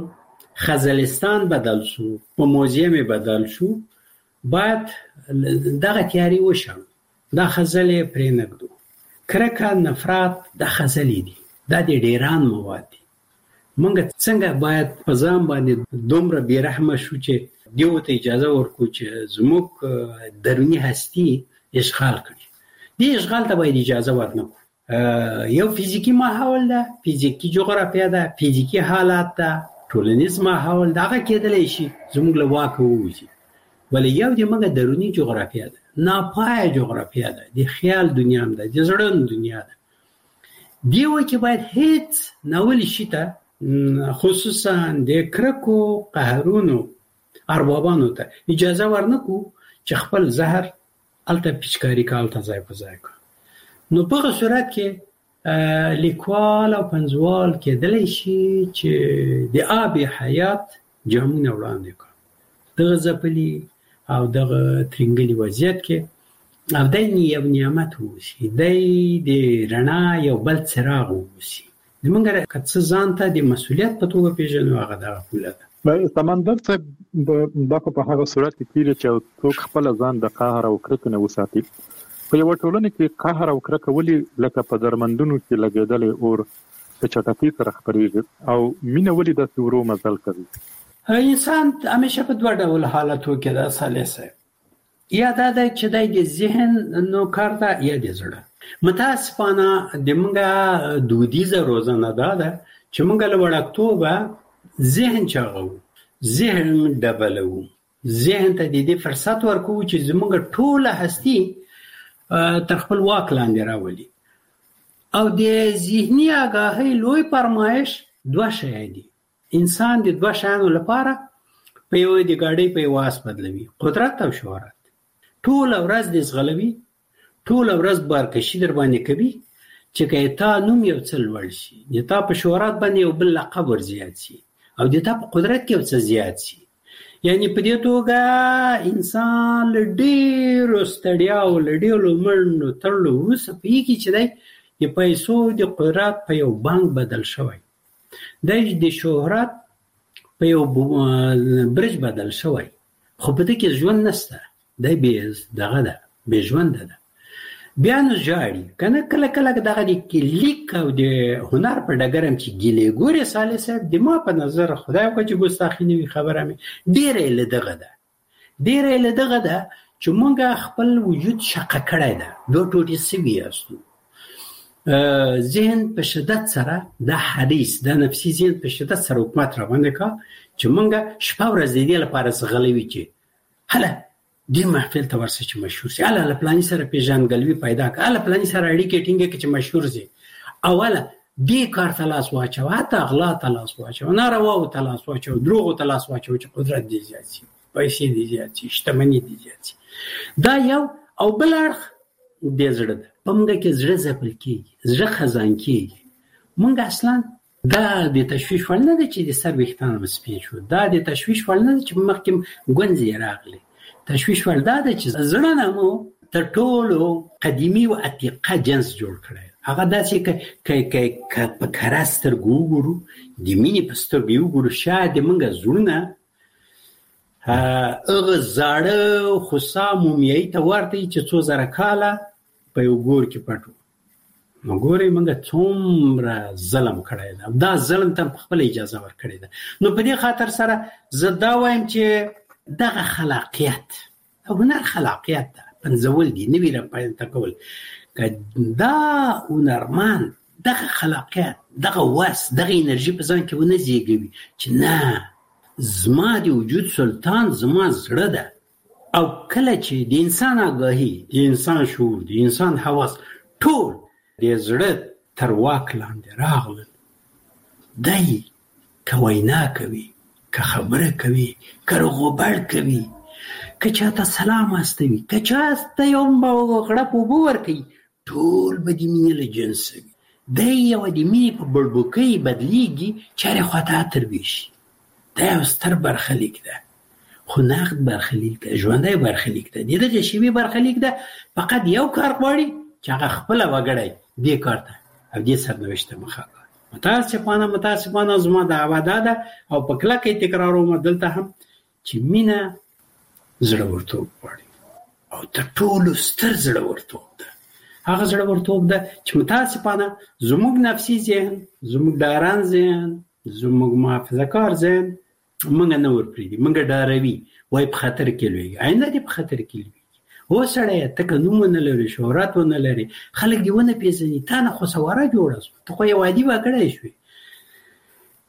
خزلستان بدل شو په موزیم بدل شو باید دغه تیاری وشم دا خزلې پرې نګدو کرکه نفرت د خزلې دي دا د ډیران مواد دي موږ څنګه باید په ځان باندې دومره بیرحمه شو چې دیو ته اجازه ورکو چې زموږ درونی هستی اشغال کړي دې اشغال ته باید اجازه ورنکو یو فزیکی ماحول ده فزیکی جغرافیا ده فزیکی حالات ده ټولنیز ماحول دغه کېدلی شي زموږ له واکه ووځي ولې یو د موږ درونی جغرافیا ده، ناپایه جغرافیا ده، د خیال دنیا هم ده، د زړه دنیا ده. دیو کې باید هیڅ ناول شي ته خصوصا د کرکو قهرونو اربابانو ته اجازه ورنکو چې خپل زهر الته پیچکاری کالته ځای په ځای کو. نو په صورت کې لیکوال او پنځوال کېدلی شي چې د آب حیات جامونه وړاندې کړي دغه ځپلي او دغه ترنګلي وضعیت کې او دای یو نعمت وشي، دای د رڼا یو بل څراغ وشي. زمونږ که څه ځان ته د مسؤلیت په توګه پیژنو هغه دغه پوله ده.
سمندر صاحب دا په هغه صورت کې کېږي چې څوک خپل ځان د قهر او کرکې نه وساتي. په یو ټولنه کې قهر او کرکه ولي لکه په درمندونو کې لګېدلې اور په چټکۍ سره خپرېږي او مینه ولي د ورو مزل کوي؟
انسان همیشه په دوه ډول حالتو کې ده ثالثه، یا دا ده چې د ذهن نوکر ده یا د زړه. متاسفانه د موږ دودیزه روزنه ده چې موږ له وړکتوبه ذهن چاغو، ذهن ډبلو، ذهن ته د دې فرصت ورکو چې زموږ ټوله هستی تر خپل واک لاندې راولي. او د ذهني آگاهی لوی فرمایش دوه شی دي. انسان د دوه شیانو لپاره په یو د ګاډۍ په واس بدلوي، قدرت او شهرت. ټول ورځ د زغلوي، ټول ورځ بارکشي در باندې کوي چې که تا نوم یو څه لوړ شي، د تا په شهرت باندې یو بل لقب ور زیات شي او د تا په قدرت کې یو څه زیات شي. یعنی په دې توګه انسان له ډېرو ستړیاو له ډېرو منډو تړلو وروسته پوهېږي چې دی د پیسو د قدرت په یو بانک بدل شوی، دی د شهرت په یو برج بدل شوی، خو په دې کې ژوند نشته، دی دغه ده، بې ژونده ده. بیا نو ژاړي کنه کله کله دغه د لیک او د هنر په ډګر هم چې ګیلې ګورې صالح صاحب د ما په نظر خدای وکړه چې ګستاخي نه وي خبره مې ډېره له دغه ده، ډېره له دغه ده چې موږ خپل وجود شقه کړی ده، دوه ټوټې سوي یاستو. ذهن په شدت سره د حدیث د نفسي ذهن په شدت سره حکومت را باندې کا چې موږ شپه ورځ د دې لپاره زغلوي چې هله دې محفل ته ورسې چې مشهور سي، هله پلاني سره پیژندګلوي پیدا کړه، هله پلاني سره اړیکې ټینګې کړه چې مشهور سي، اوله دې کار ته لاس واچوه، حتی اغلا ته لاس واچوه، نارواو ته لاس واچوه، دروغو ته لاس واچوه چې قدرت دې زیات سي، پیسې دې زیات سي، شتمني دې زیات سي. دا یو او بل اړخ د زړه ده. په موږ کې زړه ځپل کېږي، زړه خزان کېږي. موږ اصلا دا د تشویش وړ نه ده چې د سر ویښتان مو سپین شو، دا د تشویش وړ نه ده چې مخکې ګونځې راغلی. تشویش وړ دا ده چې زړه نه مو تر ټولو قدیمي او عتیقه جنس جوړ کړی. هغه داسې که په کره سترګو وګورو، د مینې په سترګو وګورو، شاید موږ زړونه هغه زاړه خوسا مومیایي ته ورته چې څو زره کاله په یو ګور کې پټ وو. نو ګورئ موږ څومره ظلم کړی ده، دا ظلم ته په خپله اجازه ورکړې ده. نو په دې خاطر سره زه دا وایم چې دغه خلاقیت او هنر خلاقیت ده، پنځول دي، نوي راپیدا کول. که دا هنرمند دغه خلاقیت، دغه وس، دغه انرژي په ځان کې ونه زیږوي چې نه زما د وجود سلطان زما زړه ده، او کله چې د انسان آگاهی، د انسان شعور، د انسان حواس ټول د زړه تر واک لاندې راغلل، دی که وینا کوي، که خبره کوي، که رغبړ کوي، که چاته سلام واستوي، که چاته یو غړپ اوبه ورکوي، ټول به د مینې له جنسه وي. دی یوه د مینې په بړبوکۍ بدلیږي، چارې خواته عطر ویشي. دا یو ستر برخلیک ده، خو نقد برخلیک ده، ژوندی برخلیک ده. د دغه شیبې برخلیک ده فقط یو کار غواړي چې هغه خپله وګړی دې کار ته او دې سرنوشت ته مخه کړي. متاسفانه زما دعوه دا ده او په کلکه تکراروم دلته هم چې مینه زړورتوب غواړي او تر ټولو ستر زړورتوب ده. هغه زړورتوب ده چې متاسفانه زموږ نفسي ذهن، زموږ ډاران ذهن، زموږ محافظه کار ذهن موږ نه ورپرېږدي، موږ ډاروي، وایي په خطر کې لویږي. آینده دې په خطر کې لویږي. هو سړی ته که نوم ونه لري، شهرت ونه لري، خلک دې ونه پېژني، تا نه خو سواره جوړه شوه، ته خو یو عادي وګړی شوې.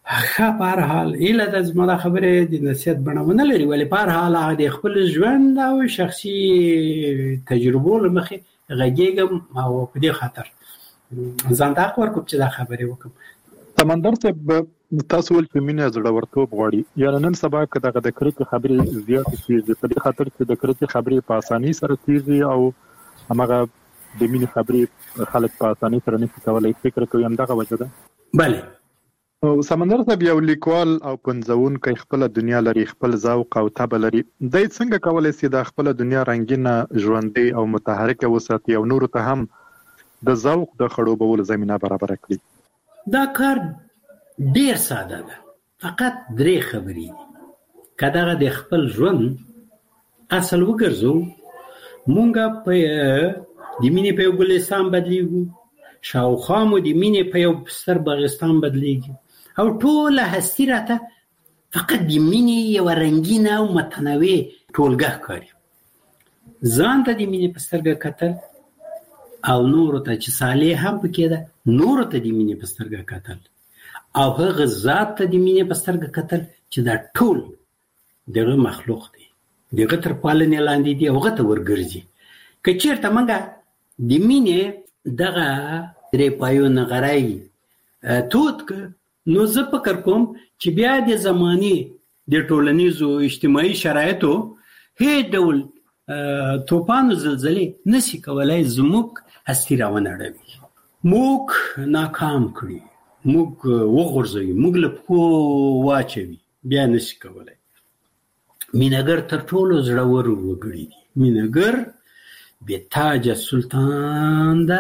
په هر حال اله د زما خبره د نصیحت بڼونه لري ولې په هر حال هغه د خپل ژوند او شخصي تجربو لمخې غږیږم او په دې خاطر ځان ته ورکوم چې دا خبره وکم.
سمندر ته تاسو ول په مینه زړورتوب غواړي یا نن سبا که دغه د کرکې خبرې زیات کیږي په دې خاطر چې د کرکې خبرې په اساني سره کیږي او هغه د مینې خبرې خلک په اساني سره نشي کولای. فکر کوم همدغه وجه ده.
بله
سمندر ته یو لیکوال او پنځونکی خپل دنیا لري، خپل ذوق او طبع لري. دای څنګه کولای شي د خپل دنیا رنگینه ژوندۍ او متحرکه وساتي او نور ته هم د ذوق د خړوبولو زمينه برابر کړي؟
دا کار ډیر ساده ده، فقط درې خبرې دي. کداغه د خپل ژوند اصل وګرځو، مونږه په د مینې په یو ګلستان بدلیږو، شاوخوا مو د مینې په یو ستر باغستان بدلیږي او ټوله هستی راته فقط د مینې یو رنگینه او متنوع ټولګه ښکاري. ځان ته د مینې په سترګه کتل او نور ته چې صالح هم پکې ده، نور ته د مینې په سترګه کتل او هغه ذات ته د مینې په سترګه کتل چې دا ټول دغه مخلوق دی، دغه تر پالنې لاندې دی او هغه ته ورګرځي. که چېرته موږ د مینې دغه درې پایونه غړی تود که نو زه فکر کوم چې بیا د زمانې د ټولنیزو اجتماعي شرایطو هیڅ ډول توپان او زلزلې نشي کولای زموږ هستی راونړوي. موږ ناکام کړي، موږ وغورځوي، موږ له پښو واچوي، بیا نشي کولای. مینهګر تر ټولو زړور وګړي دي. مینهګر بې تاج سلطان ده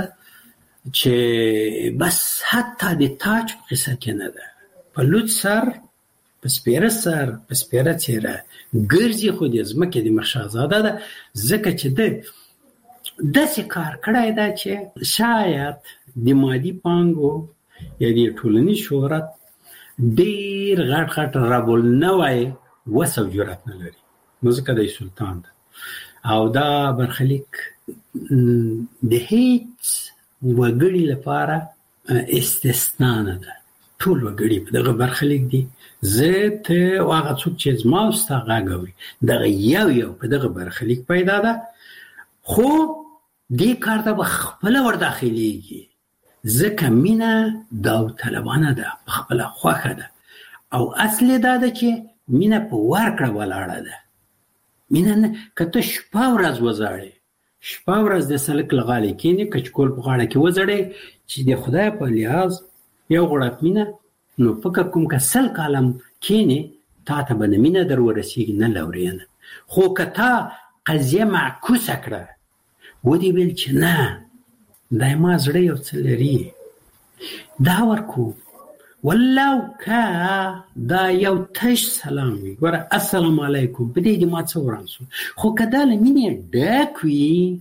چې بس حتی د تاج په قصه کې نه ده، په لوڅ سر، په سپیره سر، په سپیره څیره ګرځي، خو د ځمکې د مخ شهزاده ده، ځکه چې ده داسې کار کړی ده چې شاید د مادي پانګو یا د ټولنیز شهرت ډیر غټ غټ رابل نه وای وس او جرأت نه لري، نو ځکه د سلطان ده. او دا برخلیک د هیڅ وګړي لپاره استثناء نه ده، ټول وګړي په دغه برخلیک دي. زه ته او هغه څوک چې زما او ستا غږ اوري دغه یو په دغه برخلیک پیدا ده، خو دې کار ته به خپله ورداخلیږي ځکه مینه داوطلبانه ده، په خپله خوښه ده او اصل دا ده چې مینه په ورکړه ولاړه ده. مینه نه که ته شپه ورځ وزاړې، شپه ورځ د سلک له غاړې کښېنې، کچکول په غاړه کې وزړې چې د خدای په لحاظ یو غوړپ مینه، نو فکر کوم که 100 کاله کښېنې تا ته به نه مینه در ورسېږي نه لورینه. خو که تا قضیه معکوسه کړه، ودې ویل چې نه دا ما زړه یو څه لري، دا ورکو ولو که دا یو تش سلام وي، ګوره السلام علیکم، په دې ما څه وران شو. خو که دا له مینې ډک وي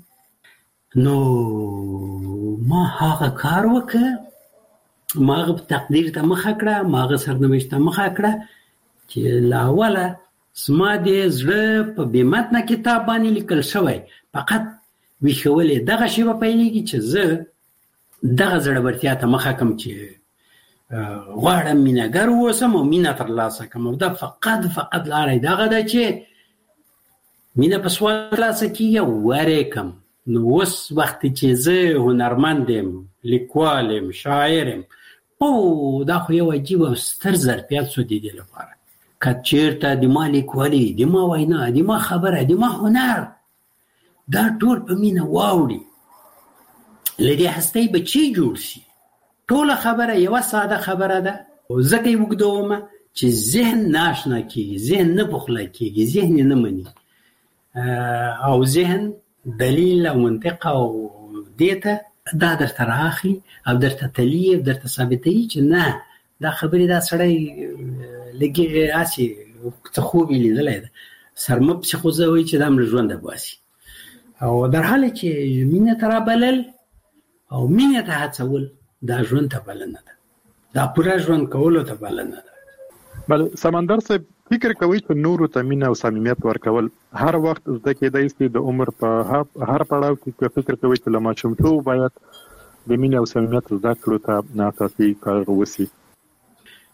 نو ما هغه کار وکړه، ما هغه تقدیر ته مخه کړه، ما هغه سرنوشت ته مخه کړه چې له اوله زما د زړه په بې متنه کتاب باندې لیکل شوی، فقط ویښول دغه شی به پیلېږي چې زه دغه زړورتیا ته مخه کړم چې غواړم مینهګر واوسم او مینه ترلاسه کړم. او دا فقط لاره دغه ده چې مینه په سوال ترلاسه کېږي او ورې کړم. نو اوس وخت چې زه هنرمند یم، لیکوال یم، شاعر یم، او دا خو یو عجیب او ستر ظرفیت شو د دې لپاره. که چېرته د ما لیکوالي، د ما وینا، د ما خبره، د ما هنر دا ټول په مینه واوړي، له دې هستۍ به چې جوړ شي. ټوله خبره یوه ساده خبره ده، ځکه یې اوږدومه چې ذهن ناشنا کېږي، ذهن نه پخله کېږي، ذهن یې نه مني، او ذهن دلیل او منطق او دې ته دا درته رااخلي او درته تلي او درته ثابتوي چې نه دا خبرې دا سړی لږې هسې څه خوب یې لیدلی ده، سرمه پسې خو زه وایي چې دا مړه ژونده باسي. او در حاله چې مینه ته رابلل او مینه ته هڅول دا ژوند ته بلنه ده، دا پوره ژوند کولو ته بلنه ده.
بله سمندر صاحب، فکر کوي چې نورو ته مینه او صمیمیت ورکول هر وخت زده کېدای شي د عمر په هر پړاو کې؟ فکر کوي چې له ماشومتوب باید د مینه او صمیمیت زده کړو ته اساسي کار وشي؟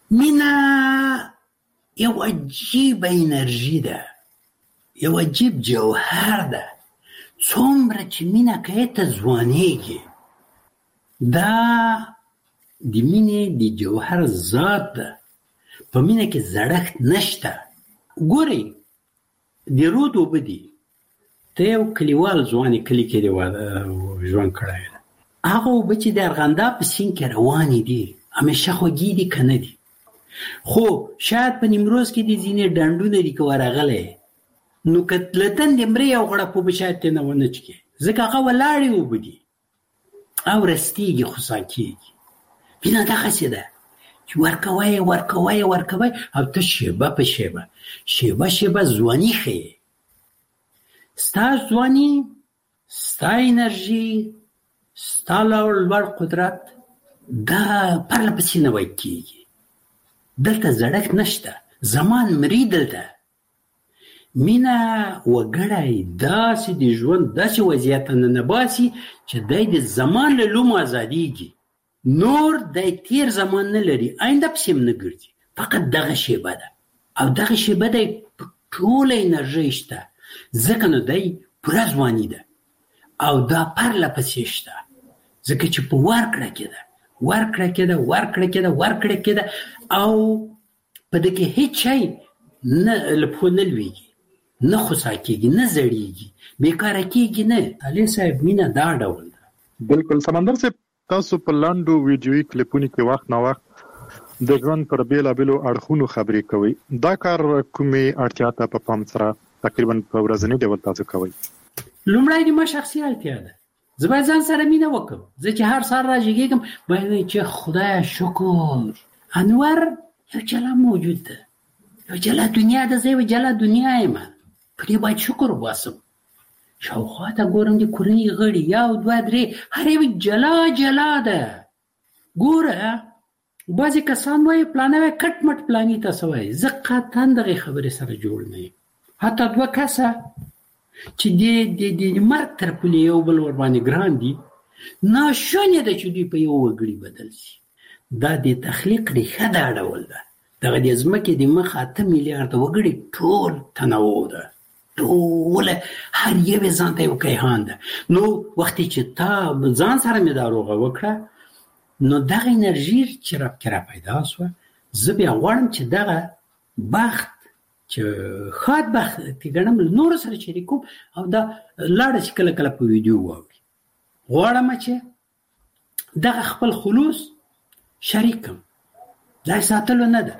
مینا یو عجیب انرژي ده، یو عجیب جوهر ده. څومره چې مینا کوي ته ځوانېږي، دا د مینې د جوهر ذات ده. په مینه کې زړښت نشته. ګورئ د رود اوبه دي، ته یو کلیوال ځوانې کلي کې ژوند کړی ده، هغه اوبه چې د ارغنداب په سیند کې روانې دي همیشه خوږې دي که نه دي؟ خو شاید په نیمروز کې د ځینې ډنډونه دي که ورغلی نو که له تندې مرې یو غړپ اوبه شاید ترې نه ونه چښې، ځکه هغه ولاړې اوبه دي او رستېږي خوسا کېږي. مینه دغسې ده چې ورکوی او ته شیبه په شیبه ځواني ښیې. ستا ځواني، ستا انرژي، ستا لوړ قدرت دا پرله پسې نوی کېږي. دلته زړښت نشته، زمان مري دلته. مینه وګړی داسې د ژوند داسې وضعیت نه نباسي چې دی د زمان له لومو ازادېږي، نور دی تیر زمان نه لري، آینده پسې هم نه ګرځي، فقط دغه شیبه ده او دغه شیبه دی په ټوله انرژۍ شته، ځکه نو دی پوره ځواني ده او دا پرله پسې شته، ځکه چې په ورکړه کې ده او په دې کې هیڅ شی نه له پښو نه لوېږي، نه خوسا کېږي، نه زړېږي، بېکاره کېږي نه. علي صاحب مینه دا ډول ده.
بالکل. سمندر صاحب تاسو په لاندو ویډیويي کلیپونو کې وخت نا وخت د ژوند پر بیلابیلو اړخونو خبرې کوي. دا کار کومې اړتیا ته په پام سره تقریبا په ورځني ډول تاسو کوئ؟
لومړی د ما شخصي اړتیا ده، زه باید ځان سره مینه وکړم. زه چې هر سهار راجګېږم باید چې خدای شکر انور یو جلا موجود ده، یو جلا دنیا ده، زه یو جلا دنیا یم، په دې باید شکر وباسم. شاوخوا ته ګورم د کورنۍ غړي یو دوه درې هر یو جلا ده. ګوره بعضې کسان وایي پلانه وایي کټ مټ پلاني تاسو وایي، زه قطعا دغې خبرې سره جوړ نه یم. حتی دوه کسه چې د مرګ تر پولې یو بل ورباندې ګران دي، ناشونې ده چې دوی په یو وګړي بدل شي. دا د تخلیق ریښه دا ډول ده. دغه د ځمکې د مخ 8 میلیارده وګړي ټول تنوع ده، ټوله هر یو ځان ته یو کیهان ده. نو وختي چې تا ځان سره مې دا روغه وکړه نو دغه انرژي چې رابکې را پیدا شوه، زه بیا غواړم چې دغه بخت چې ښاد بخت کې ګڼم نورو سره شریک کوم او دا لاړه چې کله کله په ویډیو واوري، غواړم چې دغه خپل خلوص شریک کم. دا ساتلو نه ده.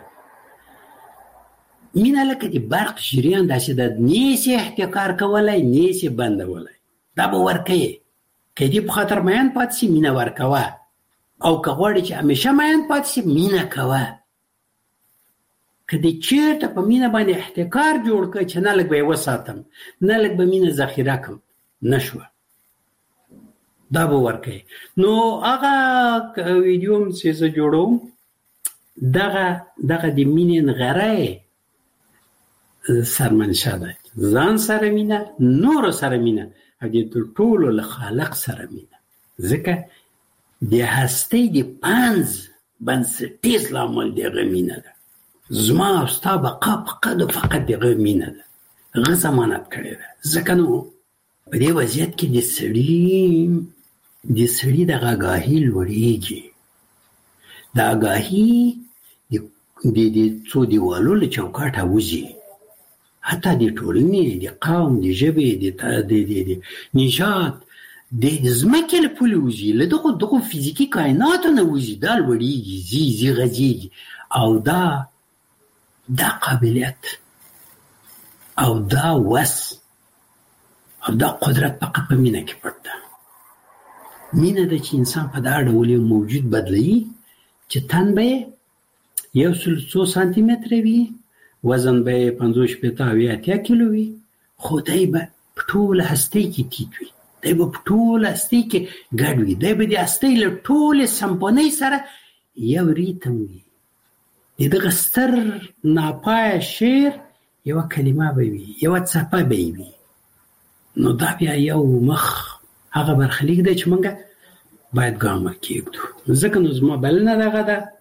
مینه لکه د برق جریان داسې ده، نیسې احتکار کولی، نیسې بندولی، دا به ورکوې. که دې په خاطر میان پاتې شي مینه ورکوه، او که غواړې چې همیشه میان پاتې شي مینه کوه. که دې چېرته په مینه باندې احتکار جوړ کړه چې نه لږ به یې وساتم، نه لږ به مینه ذخیره کړم، نه شوه، دا به ورکوې. نو هغه ویډیو هم چې زه جوړوم دغه د مینې نغری سرمنشا ده. ځان سره مینه، نورو سره مینه او د ټولو له خالق سره مینه، ځکه د هستۍ د پنځ بنسټیز لامل دغه مینه ده. زما او ستا بقا فقط او فقط دغه مینه ده. هغه ضمانت کړې ده. ځکه نو په دې وضعیت کې د سړي دغه آګاهي لوړېږي. د آګاهي د څو دیوالو له چوکاټه وځي، حتی د ټولنې، د قوم، د ژبې، د نژاد، د ځمکې له پولې وځي، له دغو فزیکي کائناتو نه وځي، دا لوړېږي، ځي غځېږي. او دا قابلیت او دا وس او دا قدرت فقط په مینه کې پټ ده. مینه ده چې انسان په دا ډول یو موجود بدلوي چې تن به یې 100 سانتي متره وي، وزن به یې 50-80 کیلو وي، خو دی به په ټوله هستۍ کې ټیټ وي، دی به په ټوله هستۍ کې ګډ وي، دی به د هستۍ له ټولې سمپونۍ سره یو ریتم وي. د دغه ستر ناپایه شعر یوه کلمه به وي، یوه څپه به وي. نو دا بیا یو مخ هغه برخلیک دی چې موږ باید ګام ورکېږدو. ځکه نو زما بلنه دغه ده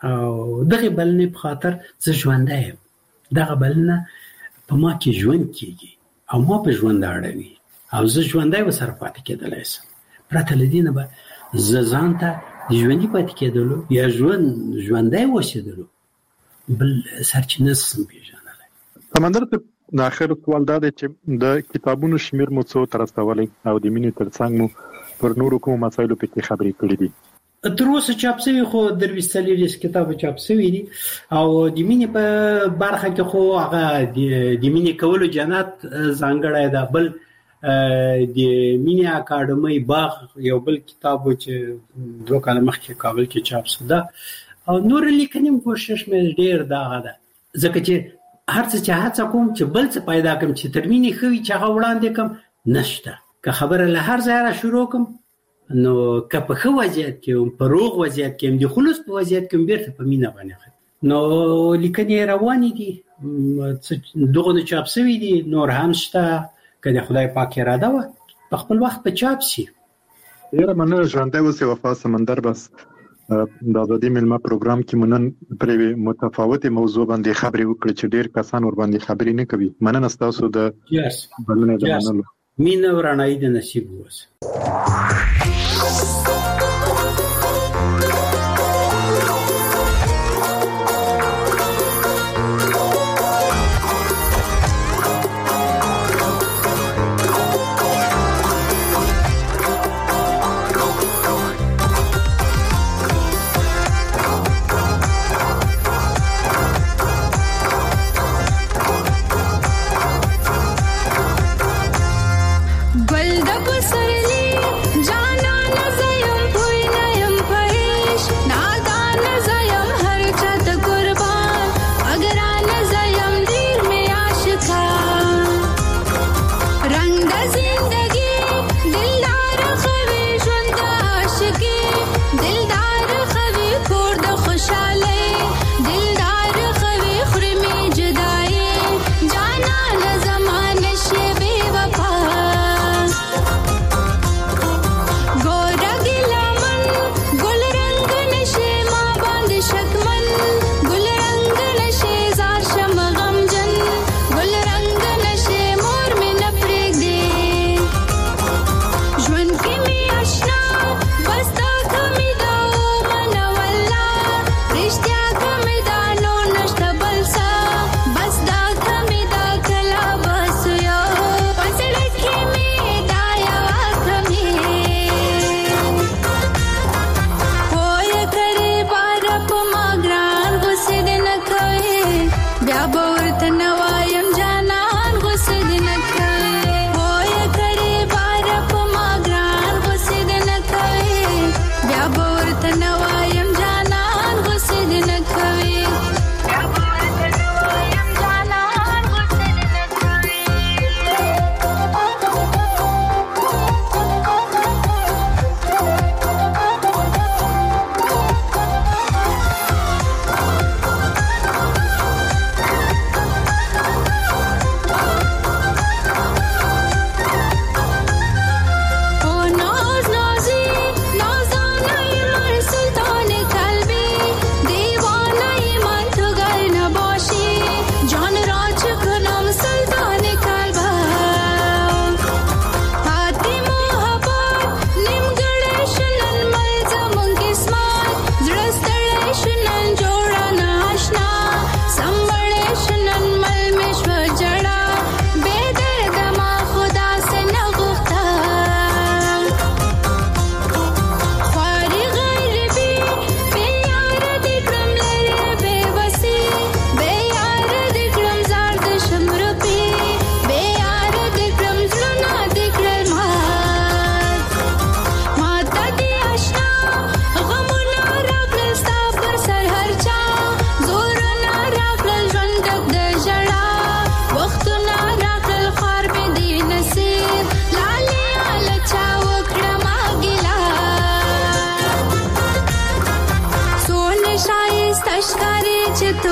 او دغه بلنې په خاطر زه ژوندی یم. دغه بلنه په ما کې ژوند کیږي او ما په ژوند اړوي او زه ژوندی وسره پاتې کېدلی شم. پرته له دې نه به زه ځان ته د ژوندي پاتې کېدلو یا ژوندی اوسېدلو بل سرچینه نشم پېژندلی.
سمندر ته د اخر سوال دا دی چې د کتابونو شمیر مو څو ته رسولی او د مینې ترڅنګ مو پر نورو کومو مسایلو پکې خبرې کړې دي؟
تر اوسه چاپ شوي خو 23 کتابه چاپ شوي دي او د مینې په برخه کې خو هغه د مینې کولو جنت ځانګړی ده. بل د مینې اکاډمۍ باغ یو بل کتاب چې 2 کال مخکې کابل کې چاپ شو ده او نور لیکنې کوشش مې ډېر دغه ده ځکه چې هر څه چې هڅه کوم چې بل څه پیدا کوم چې تر مینې ښه وي چې هغه وړاندې کوم نشته. که خبره له هر ځای را شروع کوم نو که په ښه وضعیت کې یم په روغ وضعیت کې یم د خلوص په وضعیت کې یم بیرته په مینه باندې نو لیکنې روانې دي دغه چاپ شوي دي نور هم شته که د خدای پاک اراده وه په خپل وخت په چاپ شي.
ډېره مننه ژوندی اوسې وفا سمندر. بس د ازادي میلمه پروګرام کې مونږ پرې متفاوتې موضوع باندې خبرې وکړې چې ډېر کسان ور باندې خبرې نه کوي. مننه ستاسو د بلنې د منلو.
مینه او رڼایي د نصیب اوسه.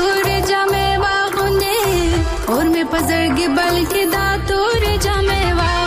और मैं पजर के बल के दातोर जमे वा